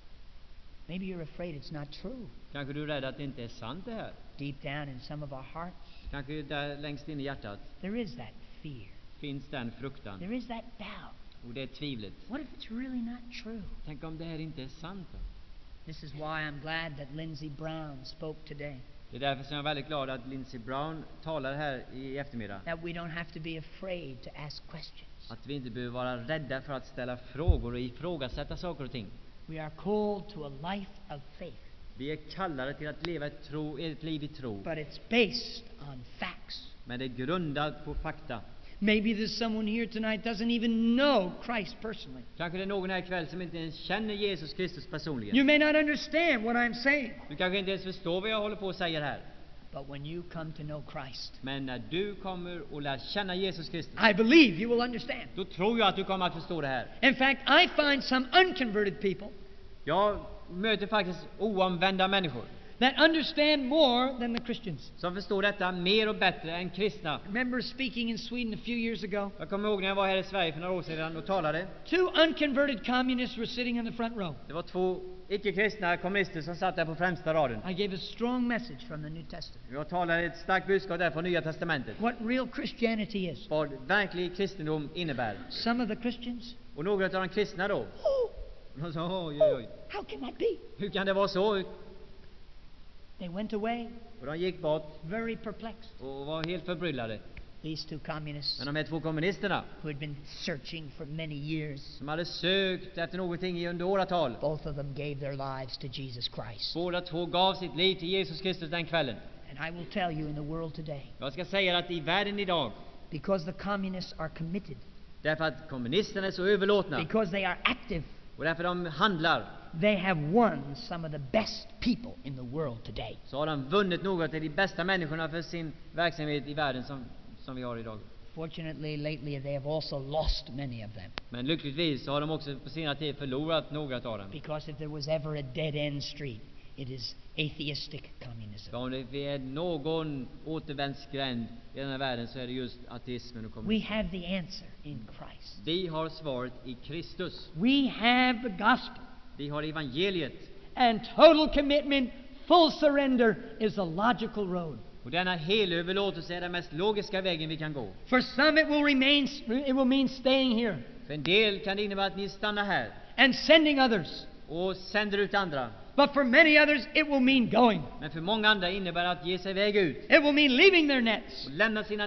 Maybe you're afraid it's not true. Kanske du är rädd att det inte är sant det här. Deep down in some of our hearts, Kanske där längst in i hjärtat there is that fear. finns den fruktan. There is that doubt. Och det är tvivlet. What if it's really not true? Tänk om det här inte är sant då? This is why I'm glad that Lindsey Brown spoke today. Det är därför som jag är väldigt glad att Lindsey Brown talar här i eftermiddag. That we don't have to be afraid to ask questions. Att vi inte behöver vara rädda för att ställa frågor och ifrågasätta saker och ting. We are called to a life of faith, Vi är kallade till att leva ett, tro, ett liv i tro. but it's based on facts. Men det är grundat på fakta. Maybe there's someone here tonight doesn't even know Christ personally. Kanske det är någon här ikväll som inte ens känner Jesus Kristus personligen. You may not understand what I'm saying, Du kanske inte ens förstår vad jag håller på att säga här. but when you come to know Christ, Men när du kommer och lär känna Jesus Kristus, I believe you will understand. då tror jag att du kommer att förstå det här. In fact, I find some unconverted people Jag möter faktiskt oomvända människor that understand more than the Christians. som förstår detta mer och bättre än kristna. I remember speaking in Sweden a few years ago. Jag kommer ihåg när jag var här i Sverige för några år sedan och talade. Two unconverted communists were sitting on the front row. Det var två icke-kristna kommunister som satt där på främsta raden. I gave a strong message from the New Testament. Jag talade ett starkt budskap där från Nya Testamentet. What real Christianity is. Vad verklig kristendom innebär. Some of the Christians, Och några av de kristna då, oh, de sa oj, oj, oj. how can that be? Hur kan det vara så? They went away Och de gick bort very perplexed. och var helt förbryllade. These two communists Men de här två kommunisterna who had been searching for many years, som hade sökt efter någonting i under åratal. both of them gave their lives to Jesus Christ. Båda två gav sitt liv till Jesus Kristus den kvällen. And I will tell you in the world today, Jag ska säga att i världen idag, because the communists are committed, därför att kommunisterna är så överlåtna because they are active, och därför de handlar, they have won some of the best people in the world today. så har de vunnit något av de bästa människorna för sin verksamhet i världen som, som vi har idag. Fortunately, lately they have also lost many of them. Men lyckligtvis så har de också på senare tid förlorat några av dem. Because if there was ever a dead-end street, it is atheistic communism. För om det är någon återvändsgränd i den här världen så är det just ateismen och We kommunismen. have the answer in Christ. Vi har svaret i Kristus. We have the gospel. Vi har evangeliet. And total commitment, full surrender is the logical road. Och denna helöverlåtelse är den mest logiska vägen vi kan gå. For some it will remain, it will mean staying here För en del kan det innebära att ni stannar här and sending others. och sänder ut andra. But for many others it will mean going. Men för många andra innebär det att ge sig iväg ut It will mean leaving their nets och lämna sina nät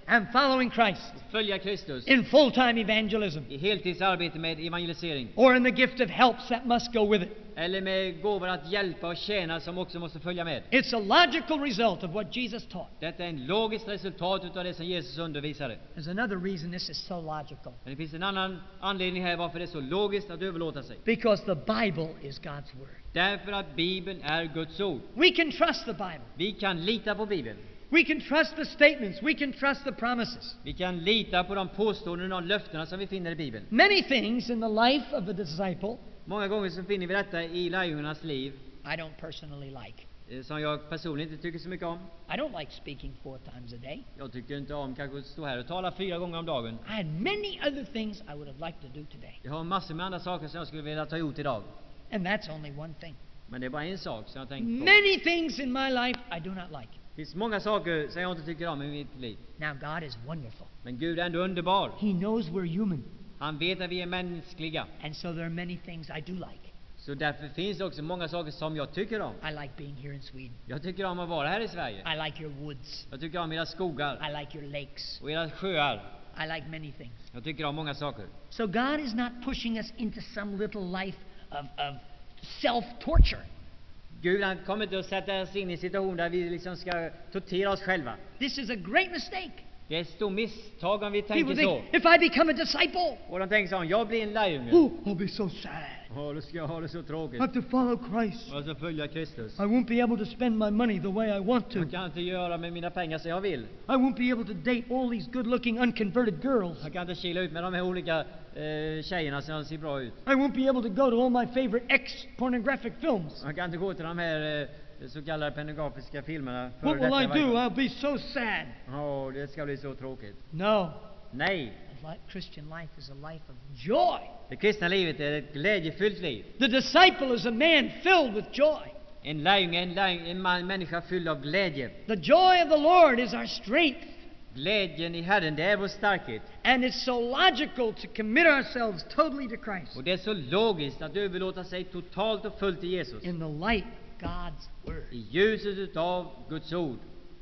and following Christ följa Kristus in full-time evangelism i heltidsarbete med evangelisering, or in the gift of helps that must go with it. eller med gåvor att hjälpa och tjäna som också måste följa med. It's a logical result of what Jesus taught. Detta är en logiskt resultat av det som Jesus undervisade. There's another reason this is so logical. Men det finns en annan anledning här varför det är så logiskt att överlåta sig. Because the Bible is God's Word. Därför att Bibeln är Guds ord. We can trust the Bible. Vi kan lita på Bibeln. We can trust the statements. We can trust the promises. Vi kan lita på de påståenden och löftena som vi finner i Bibeln. Many things in the life of a disciple Många gånger så finner vi detta i lärjungarnas liv, I don't personally like. eh, som jag personligen inte tycker så mycket om. I don't like speaking four times a day. Jag tycker inte om kanske att stå här och tala fyra gånger om dagen. I had many other things I would have liked to do today. Jag har massor med andra saker som jag skulle vilja ta gjort idag. And that's only one thing. Men det är bara en sak som jag tänkt på. Many things in my life I do not like. Det finns många saker som jag inte tycker om i mitt liv. Now, God is wonderful. Men Gud är ändå underbar. He knows we're human. Han vet att vi är mänskliga. And so there are many things I do like. Så därför finns det också många saker som jag tycker om. I like being here in Sweden. Jag tycker om att vara här i Sverige. I like your woods. Jag tycker om era skogar I like your lakes. och era sjöar. I like many things. Jag tycker om många saker. So God is not pushing us into some little life of, of self-torture. Gud han kommer inte att sätta oss in i en situation där vi liksom ska tortera oss själva. This is a great mistake. Det är ett stort misstag om vi People tänker så. think, if I become a disciple, Och de tänker så, om jag blir en lärjunge, oh, I'll be so sad. ja, då ska jag ha det så I tråkigt. have to follow Christ. Och så följa Kristus. I won't be able to spend my money the way I want to. Jag kan inte göra med mina pengar så jag vill. I won't be able to date all these good-looking unconverted girls. Jag kan inte kila ut med de här olika eh, tjejerna som ser bra ut. I won't be able to go to all my favorite ex-pornographic films. Jag kan inte gå till de här eh, så kallade pornografiska filmerna. What will I detta do? verkar. I'll be so sad. Ja, det ska bli så tråkigt. No. Nej, The li- Christian life is a life of joy. det kristna livet är ett glädjefyllt liv. The disciple is a man filled with joy. En lärjunge är en, lärjunge, en man, människa fylld av glädje. The joy of the Lord is our strength. Glädjen i Herren, det är vår starkhet. And it's so logical to commit ourselves totally to Christ Och det är så logiskt att överlåta sig totalt och fullt till Jesus. in the light of God's Word. I ljuset av Guds ord.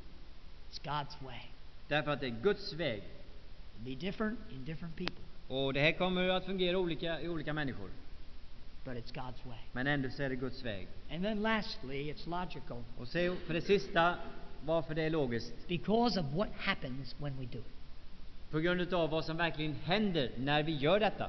It's God's way. Därför att det är Guds väg. It'll be different in different people, Och det här kommer att fungera olika i olika människor. but it's God's way. Men ändå så är det Guds väg. And then lastly, it's logical Och se för det sista varför det är logiskt. because of what happens when we do it. På grund av vad som verkligen händer när vi gör detta.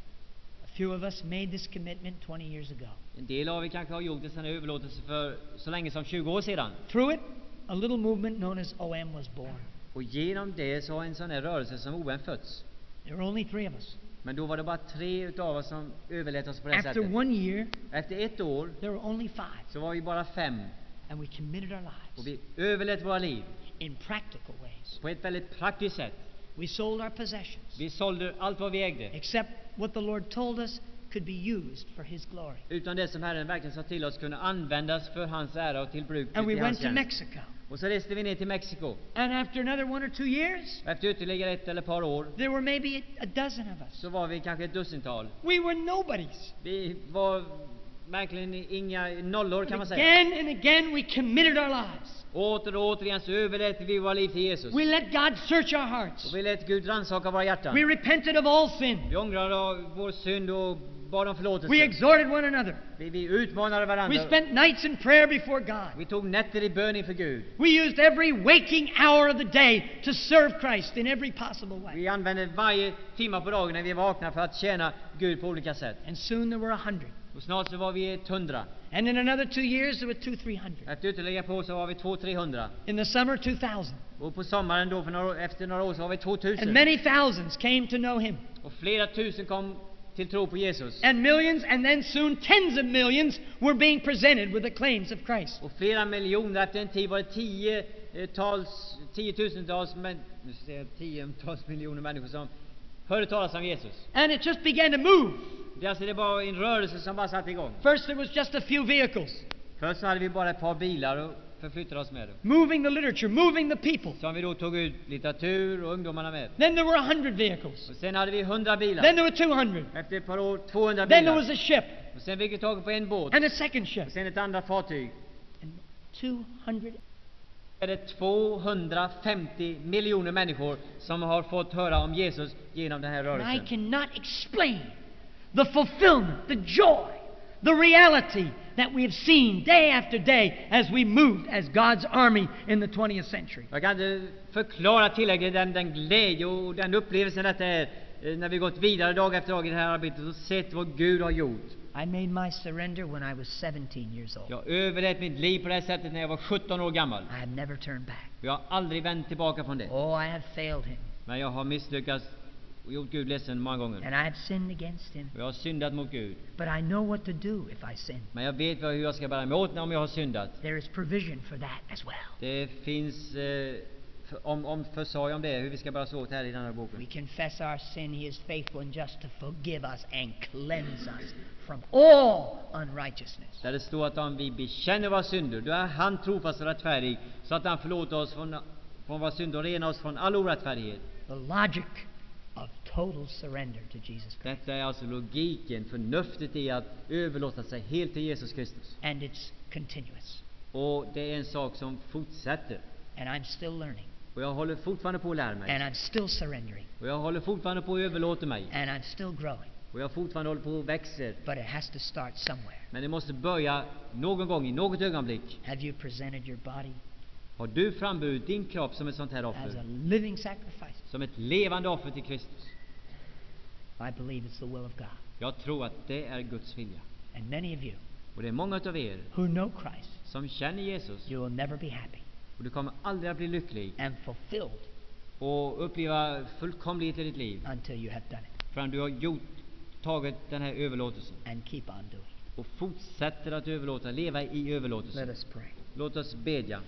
A few of us made this commitment twenty years ago. En del av er kanske har gjort en sån här överlåtelse för så länge som tjugo år sedan. Through it, a little movement known as O M was born. Och genom det så har en sån här rörelse som O M fötts. There were only three of us. Men då var det bara tre utav oss som överlät oss på det After sättet. one year, Efter ett år there were only five. så var vi bara fem. And we committed our Och lives vi överlät våra liv in practical ways. på ett väldigt praktiskt sätt. We sold our possessions, Vi sålde allt vad vi ägde. except what the Lord told us could be used for His glory. Utan det som Herren verkligen sa till oss kunde användas för hans ära och till bruk And we i went hans to tjänst. Mexico. Och så reste vi ner till Mexiko. And after another one or two years, Och efter ytterligare ett eller ett par år there were maybe a, a dozen of us. så var vi kanske ett dussintal. We were nobodies. Vi var verkligen inga nollor kan man But säga. again and again, we committed our lives. Åter och återigen så överlät vi våra liv till Jesus. We let God search our hearts. Och vi lät Gud rannsaka våra hjärtan. We repented of all sin. Vi ångrade av vår synd och bad om förlåtelse. We exhorted one another. Vi, vi utmanade We varandra. spent nights in prayer before God. Vi tog nätter i bön inför Gud. We used every waking hour of the day to serve Christ in every possible way. Vi använde varje timme på dagen när vi vaknade för att tjäna Gud på olika sätt. And soon there were a hundred. Och snart så var vi ett hundra. And in another two years, there were two, three hundred. Efter ytterligare på så var vi två, trehundra. In the summer, two thousand. Och på sommaren då, för några, efter några år, så var vi And tvåtusen. many thousands came to know Him. Och flera tusen kom till tro på Jesus. And millions, and then soon tens of millions, were being presented with the claims of Christ. Och flera miljoner, efter en tid var det tiotals, tiotusentals, men, nu ska jag säga tiotals miljoner människor som hörde talas om Jesus. And it just began to move. Det, alltså, det var en rörelse som bara satte igång. First, there was just a few vehicles Först så hade vi bara ett par bilar och förflyttade oss med det. moving the literature, moving the people. Som vi då tog ut litteratur och ungdomarna med. Then there were a hundred vehicles. Och sen hade vi hundra bilar. Then there were two hundred. Efter ett par år, tvåhundra Then there bilar. was a ship Och sen fick vi tag på en båt. and a second ship. Och sen ett andra fartyg. And two hundred är det tvåhundrafemtio miljoner människor som har fått höra om Jesus genom den här And I rörelsen. cannot explain the fulfillment, the joy, the reality that we have seen day after day as we moved as God's army in the twentieth century. Jag kan inte förklara tillräckligt den, den glädje och den upplevelsen detta är eh, när vi gått vidare dag efter dag i det här arbetet och sett vad Gud har gjort. I made my surrender when I was seventeen years old. Jag överlät mitt liv på det här sättet när jag var sjutton år gammal. I have never turned back. Jag har aldrig vänt tillbaka från det. Oh, I have failed him. Men jag har misslyckats och gjort Gud ledsen många gånger. And I have sinned against him. Och jag har syndat mot Gud. But I know what to do if I sin. Men jag vet vad- hur jag ska bära mig åt om jag har syndat. There is provision for that as well. Det finns eh, för, om, om försorg om det, hur vi ska bära oss åt här i den här boken. We confess our sin. He is faithful and just to forgive us and cleanse us from all unrighteousness. Där det står att om vi bekänner våra synder, då är han trofast och rättfärdig, så att han förlåter oss från, från våra synder och renar oss från all orättfärdighet. The logic of total surrender to Jesus Christ. Detta är alltså logiken, förnuftet i att överlåta sig helt till Jesus Kristus. And it's continuous. Och det är en sak som fortsätter. And I'm still learning. Och jag håller fortfarande på att lära And mig. I'm still surrendering. Och jag håller fortfarande på att överlåta mig. And I'm still growing. Och jag fortfarande håller på att växa. But it has to start somewhere. Men det måste börja någon gång, i något ögonblick. Have you presented your body Har du framburit din kropp som ett sånt här as a offer? living sacrifice? Som ett levande offer till Kristus? I believe it's the will of God. Jag tror att det är Guds vilja. And many of you Och det är många av er who know Christ, som känner Jesus. you will never be happy Och du kommer aldrig att bli lycklig and fulfilled och uppleva fullkomlighet i ditt liv until you have done it förrän du har gjort, tagit den här överlåtelsen and keep on doing it. och fortsätter att överlåta, leva i Let överlåtelsen. us pray. Låt oss bedja.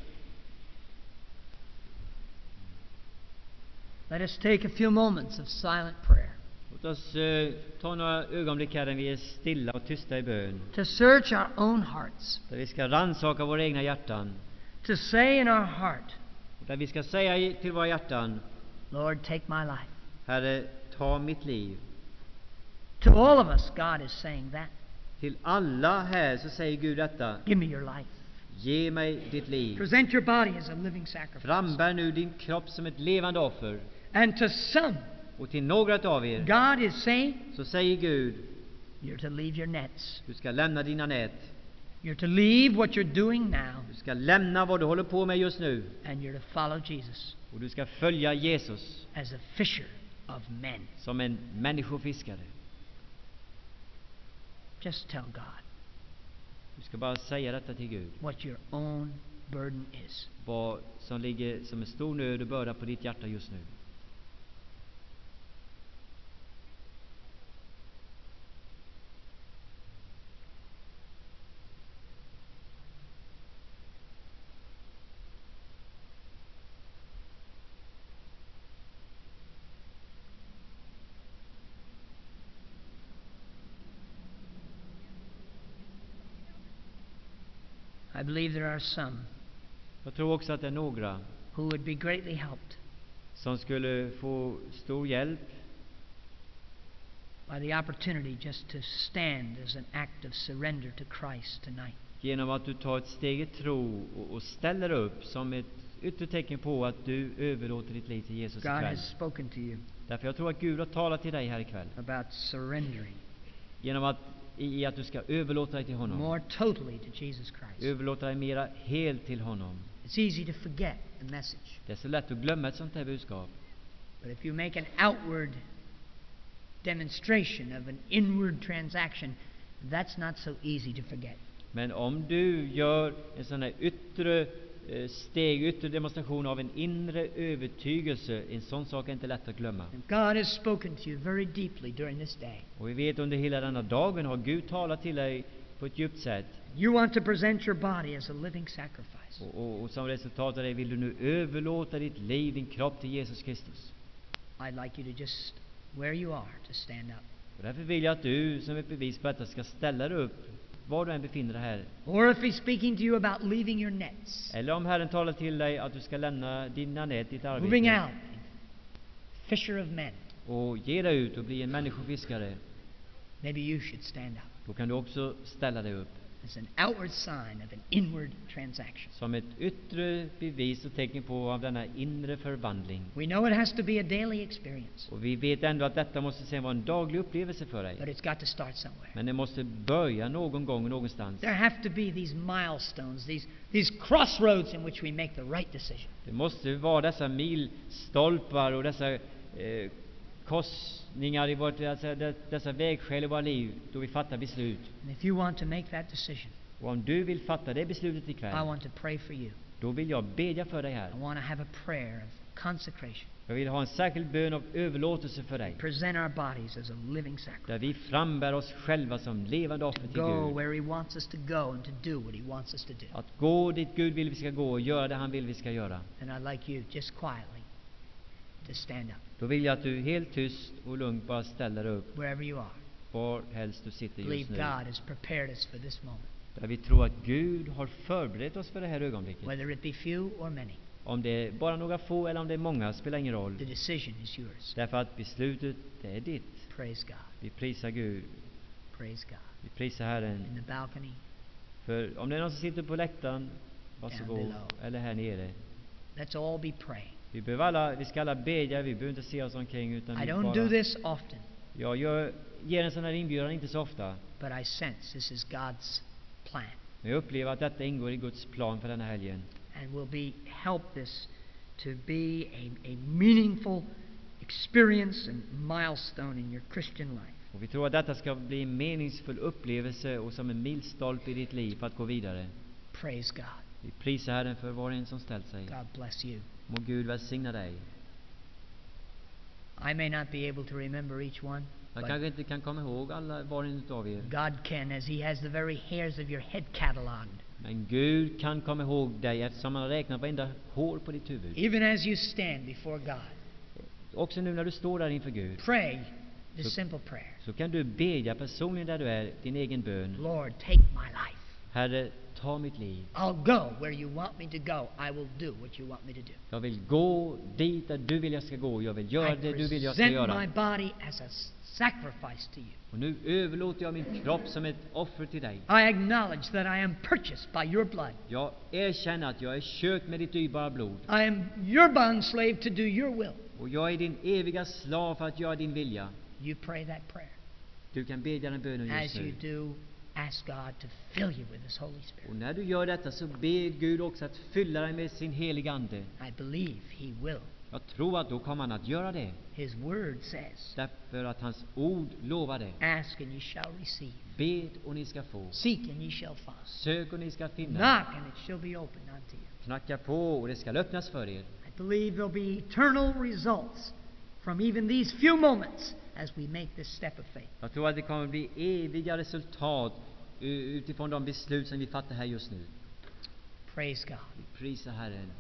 Let us take a few moments of silent prayer Låt oss eh, ta några ögonblick här där vi är stilla och tysta i bön. to search our own hearts, Där vi ska rannsaka våra egna hjärtan. to say in our heart, Och där vi ska säga i- till våra hjärtan: Lord, take my life. Herre, ta mitt liv. To all of us, God is saying that. Till alla här så säger Gud detta: Give me your life. Ge mig ditt liv. Present your body as a living sacrifice. Frambär nu din kropp som ett levande offer. And to some, Och till några av er God is saying, så säger Gud: you're to leave your nets. Du ska lämna dina nät. You're to leave what you're doing now, Du ska lämna vad du håller på med just nu. and you're to follow Jesus Och du ska följa Jesus as a fisher of men. som en människofiskare. Just tell God Du ska bara säga detta till Gud. what your own burden is. Vad som ligger som en stor nöd och börda på ditt hjärta just nu. I believe there are some Jag tror också att det är några who would be greatly helped som skulle få stor hjälp by the opportunity just to stand as an act of surrender to Christ tonight. genom att du tar ett steg i tro och, och ställer upp som ett yttre tecken på att du överlåter ditt liv till Jesus God ikväll. has spoken to you Därför jag tror att Gud har talat till dig här ikväll. about surrendering Genom att i, i att du ska överlåta dig till honom. more totally to Jesus Christ. Överlåta dig mera helt till honom. It's easy to forget the message, Det är så lätt att glömma ett sånt här budskap. but if you make an outward demonstration of an inward transaction, that's not so easy to forget. Men om du gör en sån här yttre eh, steg, yttre demonstration av en inre övertygelse, en sån sak är inte lätt att glömma. And God has spoken to you very deeply during this day. Och vi vet under hela denna dagen har Gud talat till dig på ett djupt sätt. You want to present your body as a living sacrifice. Och, och, och som resultat av det vill du nu överlåta ditt liv, din kropp till Jesus Kristus. I'd like you to just, where you are, to stand up. Och därför vill jag att du som ett bevis på detta ska ställa dig upp var du än befinner dig här. Or if He's speaking to you about leaving your nets, Eller om Herren talar till dig att du ska lämna dina nät, ditt moving arbete out, fisher of men, och ge dig ut och bli en människofiskare. maybe you should stand up. Då kan du också ställa dig upp. as an outward sign of an inward transaction. Som ett yttre bevis och tecken på av denna inre förvandling. We know it has to be a daily experience, Och vi vet ändå att detta måste sen vara en daglig upplevelse för dig. but it's got to start somewhere. Men det måste börja någon gång någonstans. There have to be these milestones, these, these crossroads in which we make the right decision. Det måste vara dessa milstolpar och dessa eh, korsningar i vårt, alltså, de- dessa vägskäl i våra liv då vi fattar beslut. And if you want to make that decision, Och om du vill fatta det beslutet I ikväll, want to pray for you. då vill jag bedja för dig här. I want to have a prayer of consecration. Jag vill ha en särskild bön av överlåtelse för dig. Present our bodies as a living sacrifice. Där vi frambär oss själva som levande offer till Go Gud. where He wants us to go and to do what He wants us to do. Att gå dit Gud vill vi ska gå och göra det han vill vi ska göra. And I'd like you, just quietly, to stand up Då vill jag att du helt tyst och lugnt bara ställer dig upp wherever you are. var helst du sitter Believe just nu. God has prepared us for this moment, Där vi tror att Gud har förberett oss för det här ögonblicket. whether it be few or many. Om det är bara några få eller om det är många spelar ingen roll. The decision is yours. Därför att beslutet, det är ditt. Praise God. Vi prisar Gud. Praise God. Vi prisar Herren. In the balcony, För om det är någon som sitter på läktaren, varsågod. below. Eller här nere. let's all be praying. Vi behöver alla, vi ska alla bedja, vi behöver inte se oss omkring utan I vi don't bara... do this often, Jag gör, ger en sån här inbjudan inte så ofta. but I sense this is God's plan, Men jag upplever att detta ingår i Guds plan för den här helgen. and will be help this to be a, a meaningful experience and milestone in your Christian life. Och vi tror att detta ska bli en meningsfull upplevelse och som en milstolpe i ditt liv för att gå vidare. Praise God. Vi prisar Herren för var och en som ställt sig. God bless you. Må Gud välsigna dig. I may not be able to remember each one, Jag but kanske inte kan komma ihåg alla var och en utav er. God can, as He has the very hairs of your head cataloged. Men Gud kan komma ihåg dig eftersom han har räknat varenda hår på ditt huvud. Even as you stand before God, Också nu när du står där inför Gud, pray this So- simple prayer. så kan du bedja personligen där du är, din egen bön. Lord, take my life. Herre, ta mitt liv. I'll go where you want me to go. I will do what you want me to do. Jag vill gå dit där du vill jag ska gå. Jag vill göra I det du vill jag ska present my göra. body as a s- sacrifice to you. Och nu överlåter jag min kropp som ett offer till dig. I acknowledge that I am purchased by your blood. Jag erkänner att jag är köpt med ditt dyrbara blod. I am your bondslave to do your will. Och jag är din eviga slav för att göra din vilja. You pray that prayer. Du kan bedja den bönen just As you nu. do, ask God to fill you with His Holy Och Spirit. när du gör detta så ber Gud också att fylla dig med sin heliga Ande. I believe He will. Jag tror att då kommer han att göra det. His word says, Därför att hans ord lovar det. ask and you shall receive. Bed och ni ska få. Seek and ye shall find. Sök och ni ska finna. Knock and it shall be opened unto you. Knacka på och det ska öppnas för er. I believe there'll be eternal results from even these few moments as we make this step of faith. Jag tror att det kommer bli eviga resultat u- utifrån de beslut som vi fattar här just nu. Praise God. Vi prisar Herren.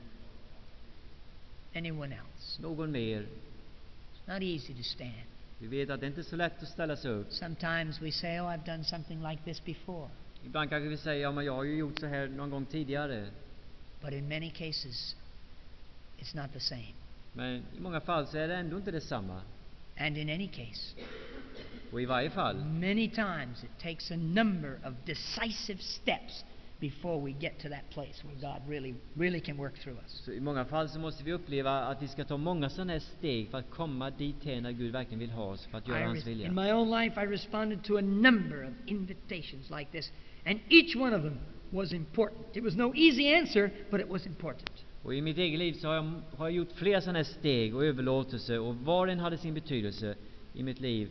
Anyone else? Någon mer? It's not easy to stand. Vi vet att det inte är så lätt att ställa sig upp. Sometimes we say, oh, I've done something like this before. Ibland kanske vi säger, ja men jag har ju gjort så här någon gång tidigare. But in many cases, it's not the same. Men i många fall så är det ändå inte detsamma. And in any case, Och i varje fall, many times it takes a number of decisive steps before we get to that place where God really, really can work through us. så i många fall så måste vi uppleva att vi ska ta många sådana här steg för att komma dit när Gud verkligen vill ha oss för att I göra hans res- vilja. in my own life, I responded to a number of invitations like this, and each one of them was important. It was no easy answer, but it was important. Och i mitt eget liv så har jag, har jag gjort flera sådana här steg och överlåtelser och var och en hade sin betydelse i mitt liv.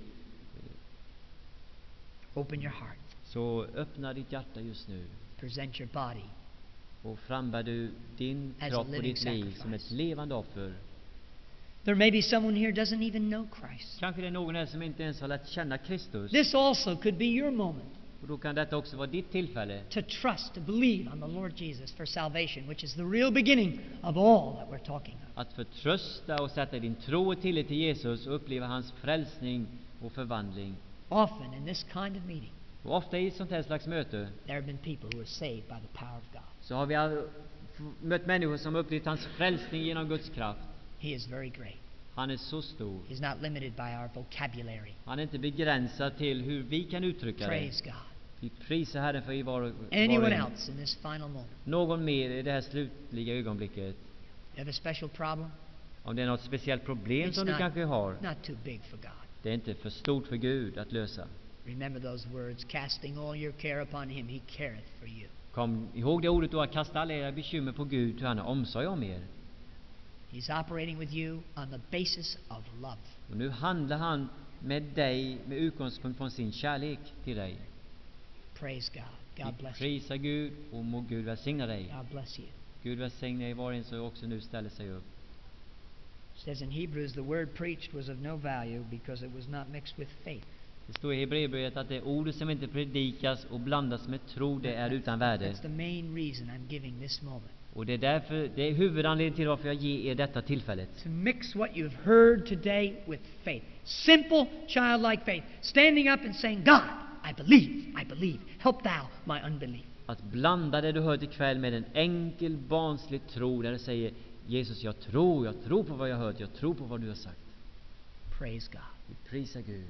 Open your heart. Så öppna ditt hjärta just nu Present your body. och frambär du din As a kropp och living ditt liv sacrifice. som ett levande offer. There may be someone here doesn't even know Christ. Kanske det är någon här som inte ens har lärt känna Kristus. This also could be your moment Och då kan detta också vara ditt tillfälle to trust, to believe on the Lord Jesus for salvation, which is the real beginning of all that we're talking of. att förtrösta och sätta din tro och tillit till Jesus och uppleva hans frälsning och förvandling. Often in this kind of meeting, Och ofta i ett sånt här slags möte there have been people who are saved by the power of God. så har vi all- f- mött människor som upplevt hans frälsning genom Guds kraft. He is very great. Han är så stor. He's not limited by our vocabulary. Han är inte begränsad till hur vi kan uttrycka det. Praise God. Vi prisar Herren för i var, var Anyone och en. else in this final moment? Någon mer i det här slutliga ögonblicket. You have a special problem? Om det är något speciellt problem It's som du not- kanske har. Not too big for God. Det är inte för stort för Gud att lösa. Remember those words, casting all your care upon him, he careth for you. Kom ihåg det ordet då, att kasta alla era bekymmer på Gud, hur han har omsorg om er. He's operating with you on the basis of love. Och nu handlar han med dig med utgångspunkt från sin kärlek till dig. Praise God. God Vi bless you. prisar Gud och må Gud välsigna dig. God bless you. Gud välsigna er var och en som också nu ställer sig upp. It says in Hebrews, the word preached was of no value because it was not mixed with faith. Det står i Hebreerbrevet att det ordet som inte predikas och blandas med tro, det är utan värde. That's the main reason I'm giving this moment. Och det är därför, det är huvudanledningen till varför jag ger er detta tillfället. To mix what you've heard today with faith. Simple, childlike faith. Standing up and saying, God, I believe, I believe. Help thou my unbelief. Att blanda det du hört ikväll med en enkel, barnslig tro där du säger: Jesus, jag tror, jag tror på vad jag har hört, jag tror på vad du har sagt. Praise God. Vi prisar Gud.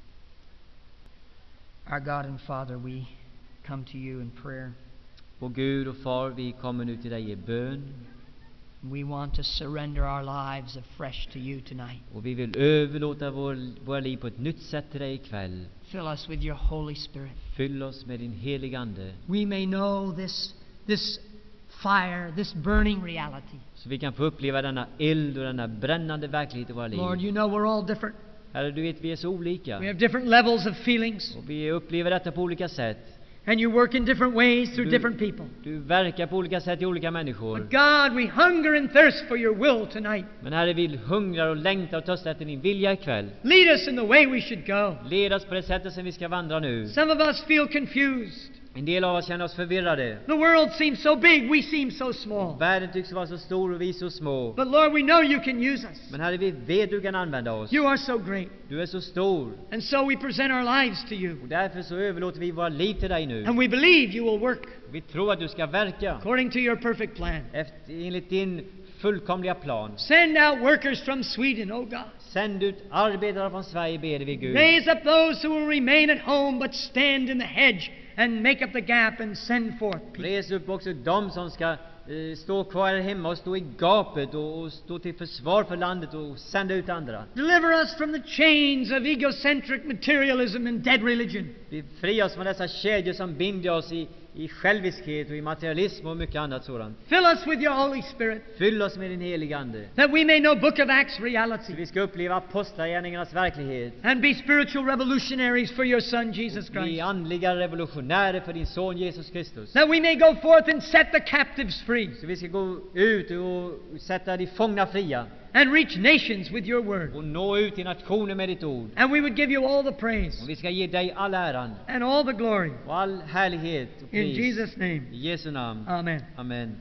Our God and Father, we come to you in prayer. Vår Gud och Far, vi kommer nu till dig i bön. We want to surrender our lives afresh to you tonight. Och vi vill överlåta vår, våra liv på ett nytt sätt till dig ikväll. Fill us with your Holy Spirit. Fyll oss med din heliga Ande, We may know this, this fire, this burning reality. så vi kan få uppleva denna eld och denna brännande verklighet i våra liv. Lord, you know we're all different. Herre, du vet, vi är så olika. We have different levels of feelings. Och vi upplever detta på olika sätt. And you work in different ways through Du- different people. Du verkar på olika sätt i olika människor. But God, we hunger and thirst for your will tonight. Men Herre, vi hungrar och längtar och törstar efter din vilja ikväll. Lead us in the way we should go. Led oss på det sättet som vi ska vandra nu. Some of us feel confused. En del av oss känner oss förvirrade. The world seems so big, we seem so small. Världen tycks vara så stor och vi så små. But Lord, we know you can use us. Men Herre, vi vet du kan använda oss. You are so great. Du är så stor. And so we present our lives to you. Och därför så överlåter vi våra liv till dig nu. And we believe you will work Vi tror att du ska verka according to your perfect plan. efter, enligt din fullkomliga plan. Send out workers from Sweden, oh God. Sänd ut arbetare från Sverige, ber vi Gud. Raise up those who will remain at home but stand in the hedge and make up the gap and send forth people. Res upp också de som ska eh, stå kvar här hemma och stå i gapet och, och stå till försvar för landet och sända ut andra. Deliver us from the chains of egocentric materialism and dead religion. Befria oss från dessa kedjor som binder oss i, i själviskhet och i materialism och mycket annat sådant. Fill us with your Holy Spirit, Fyll oss med din heliga Ande, that we may know Book of Acts så reality vi ska uppleva apostlagärningarnas verklighet. and be spiritual revolutionaries for your Son, Jesus Bli Christ. andliga revolutionärer för din son Jesus Kristus. That we may go forth and set the captives free Så vi ska gå ut och sätta de fångna fria and reach nations with your word. och nå ut till nationer med ditt ord. And we would give you all the praise Och vi ska ge dig all äran and all the glory. och all härlighet och In pris. Jesus' name, I Jesu namn. amen. Amen.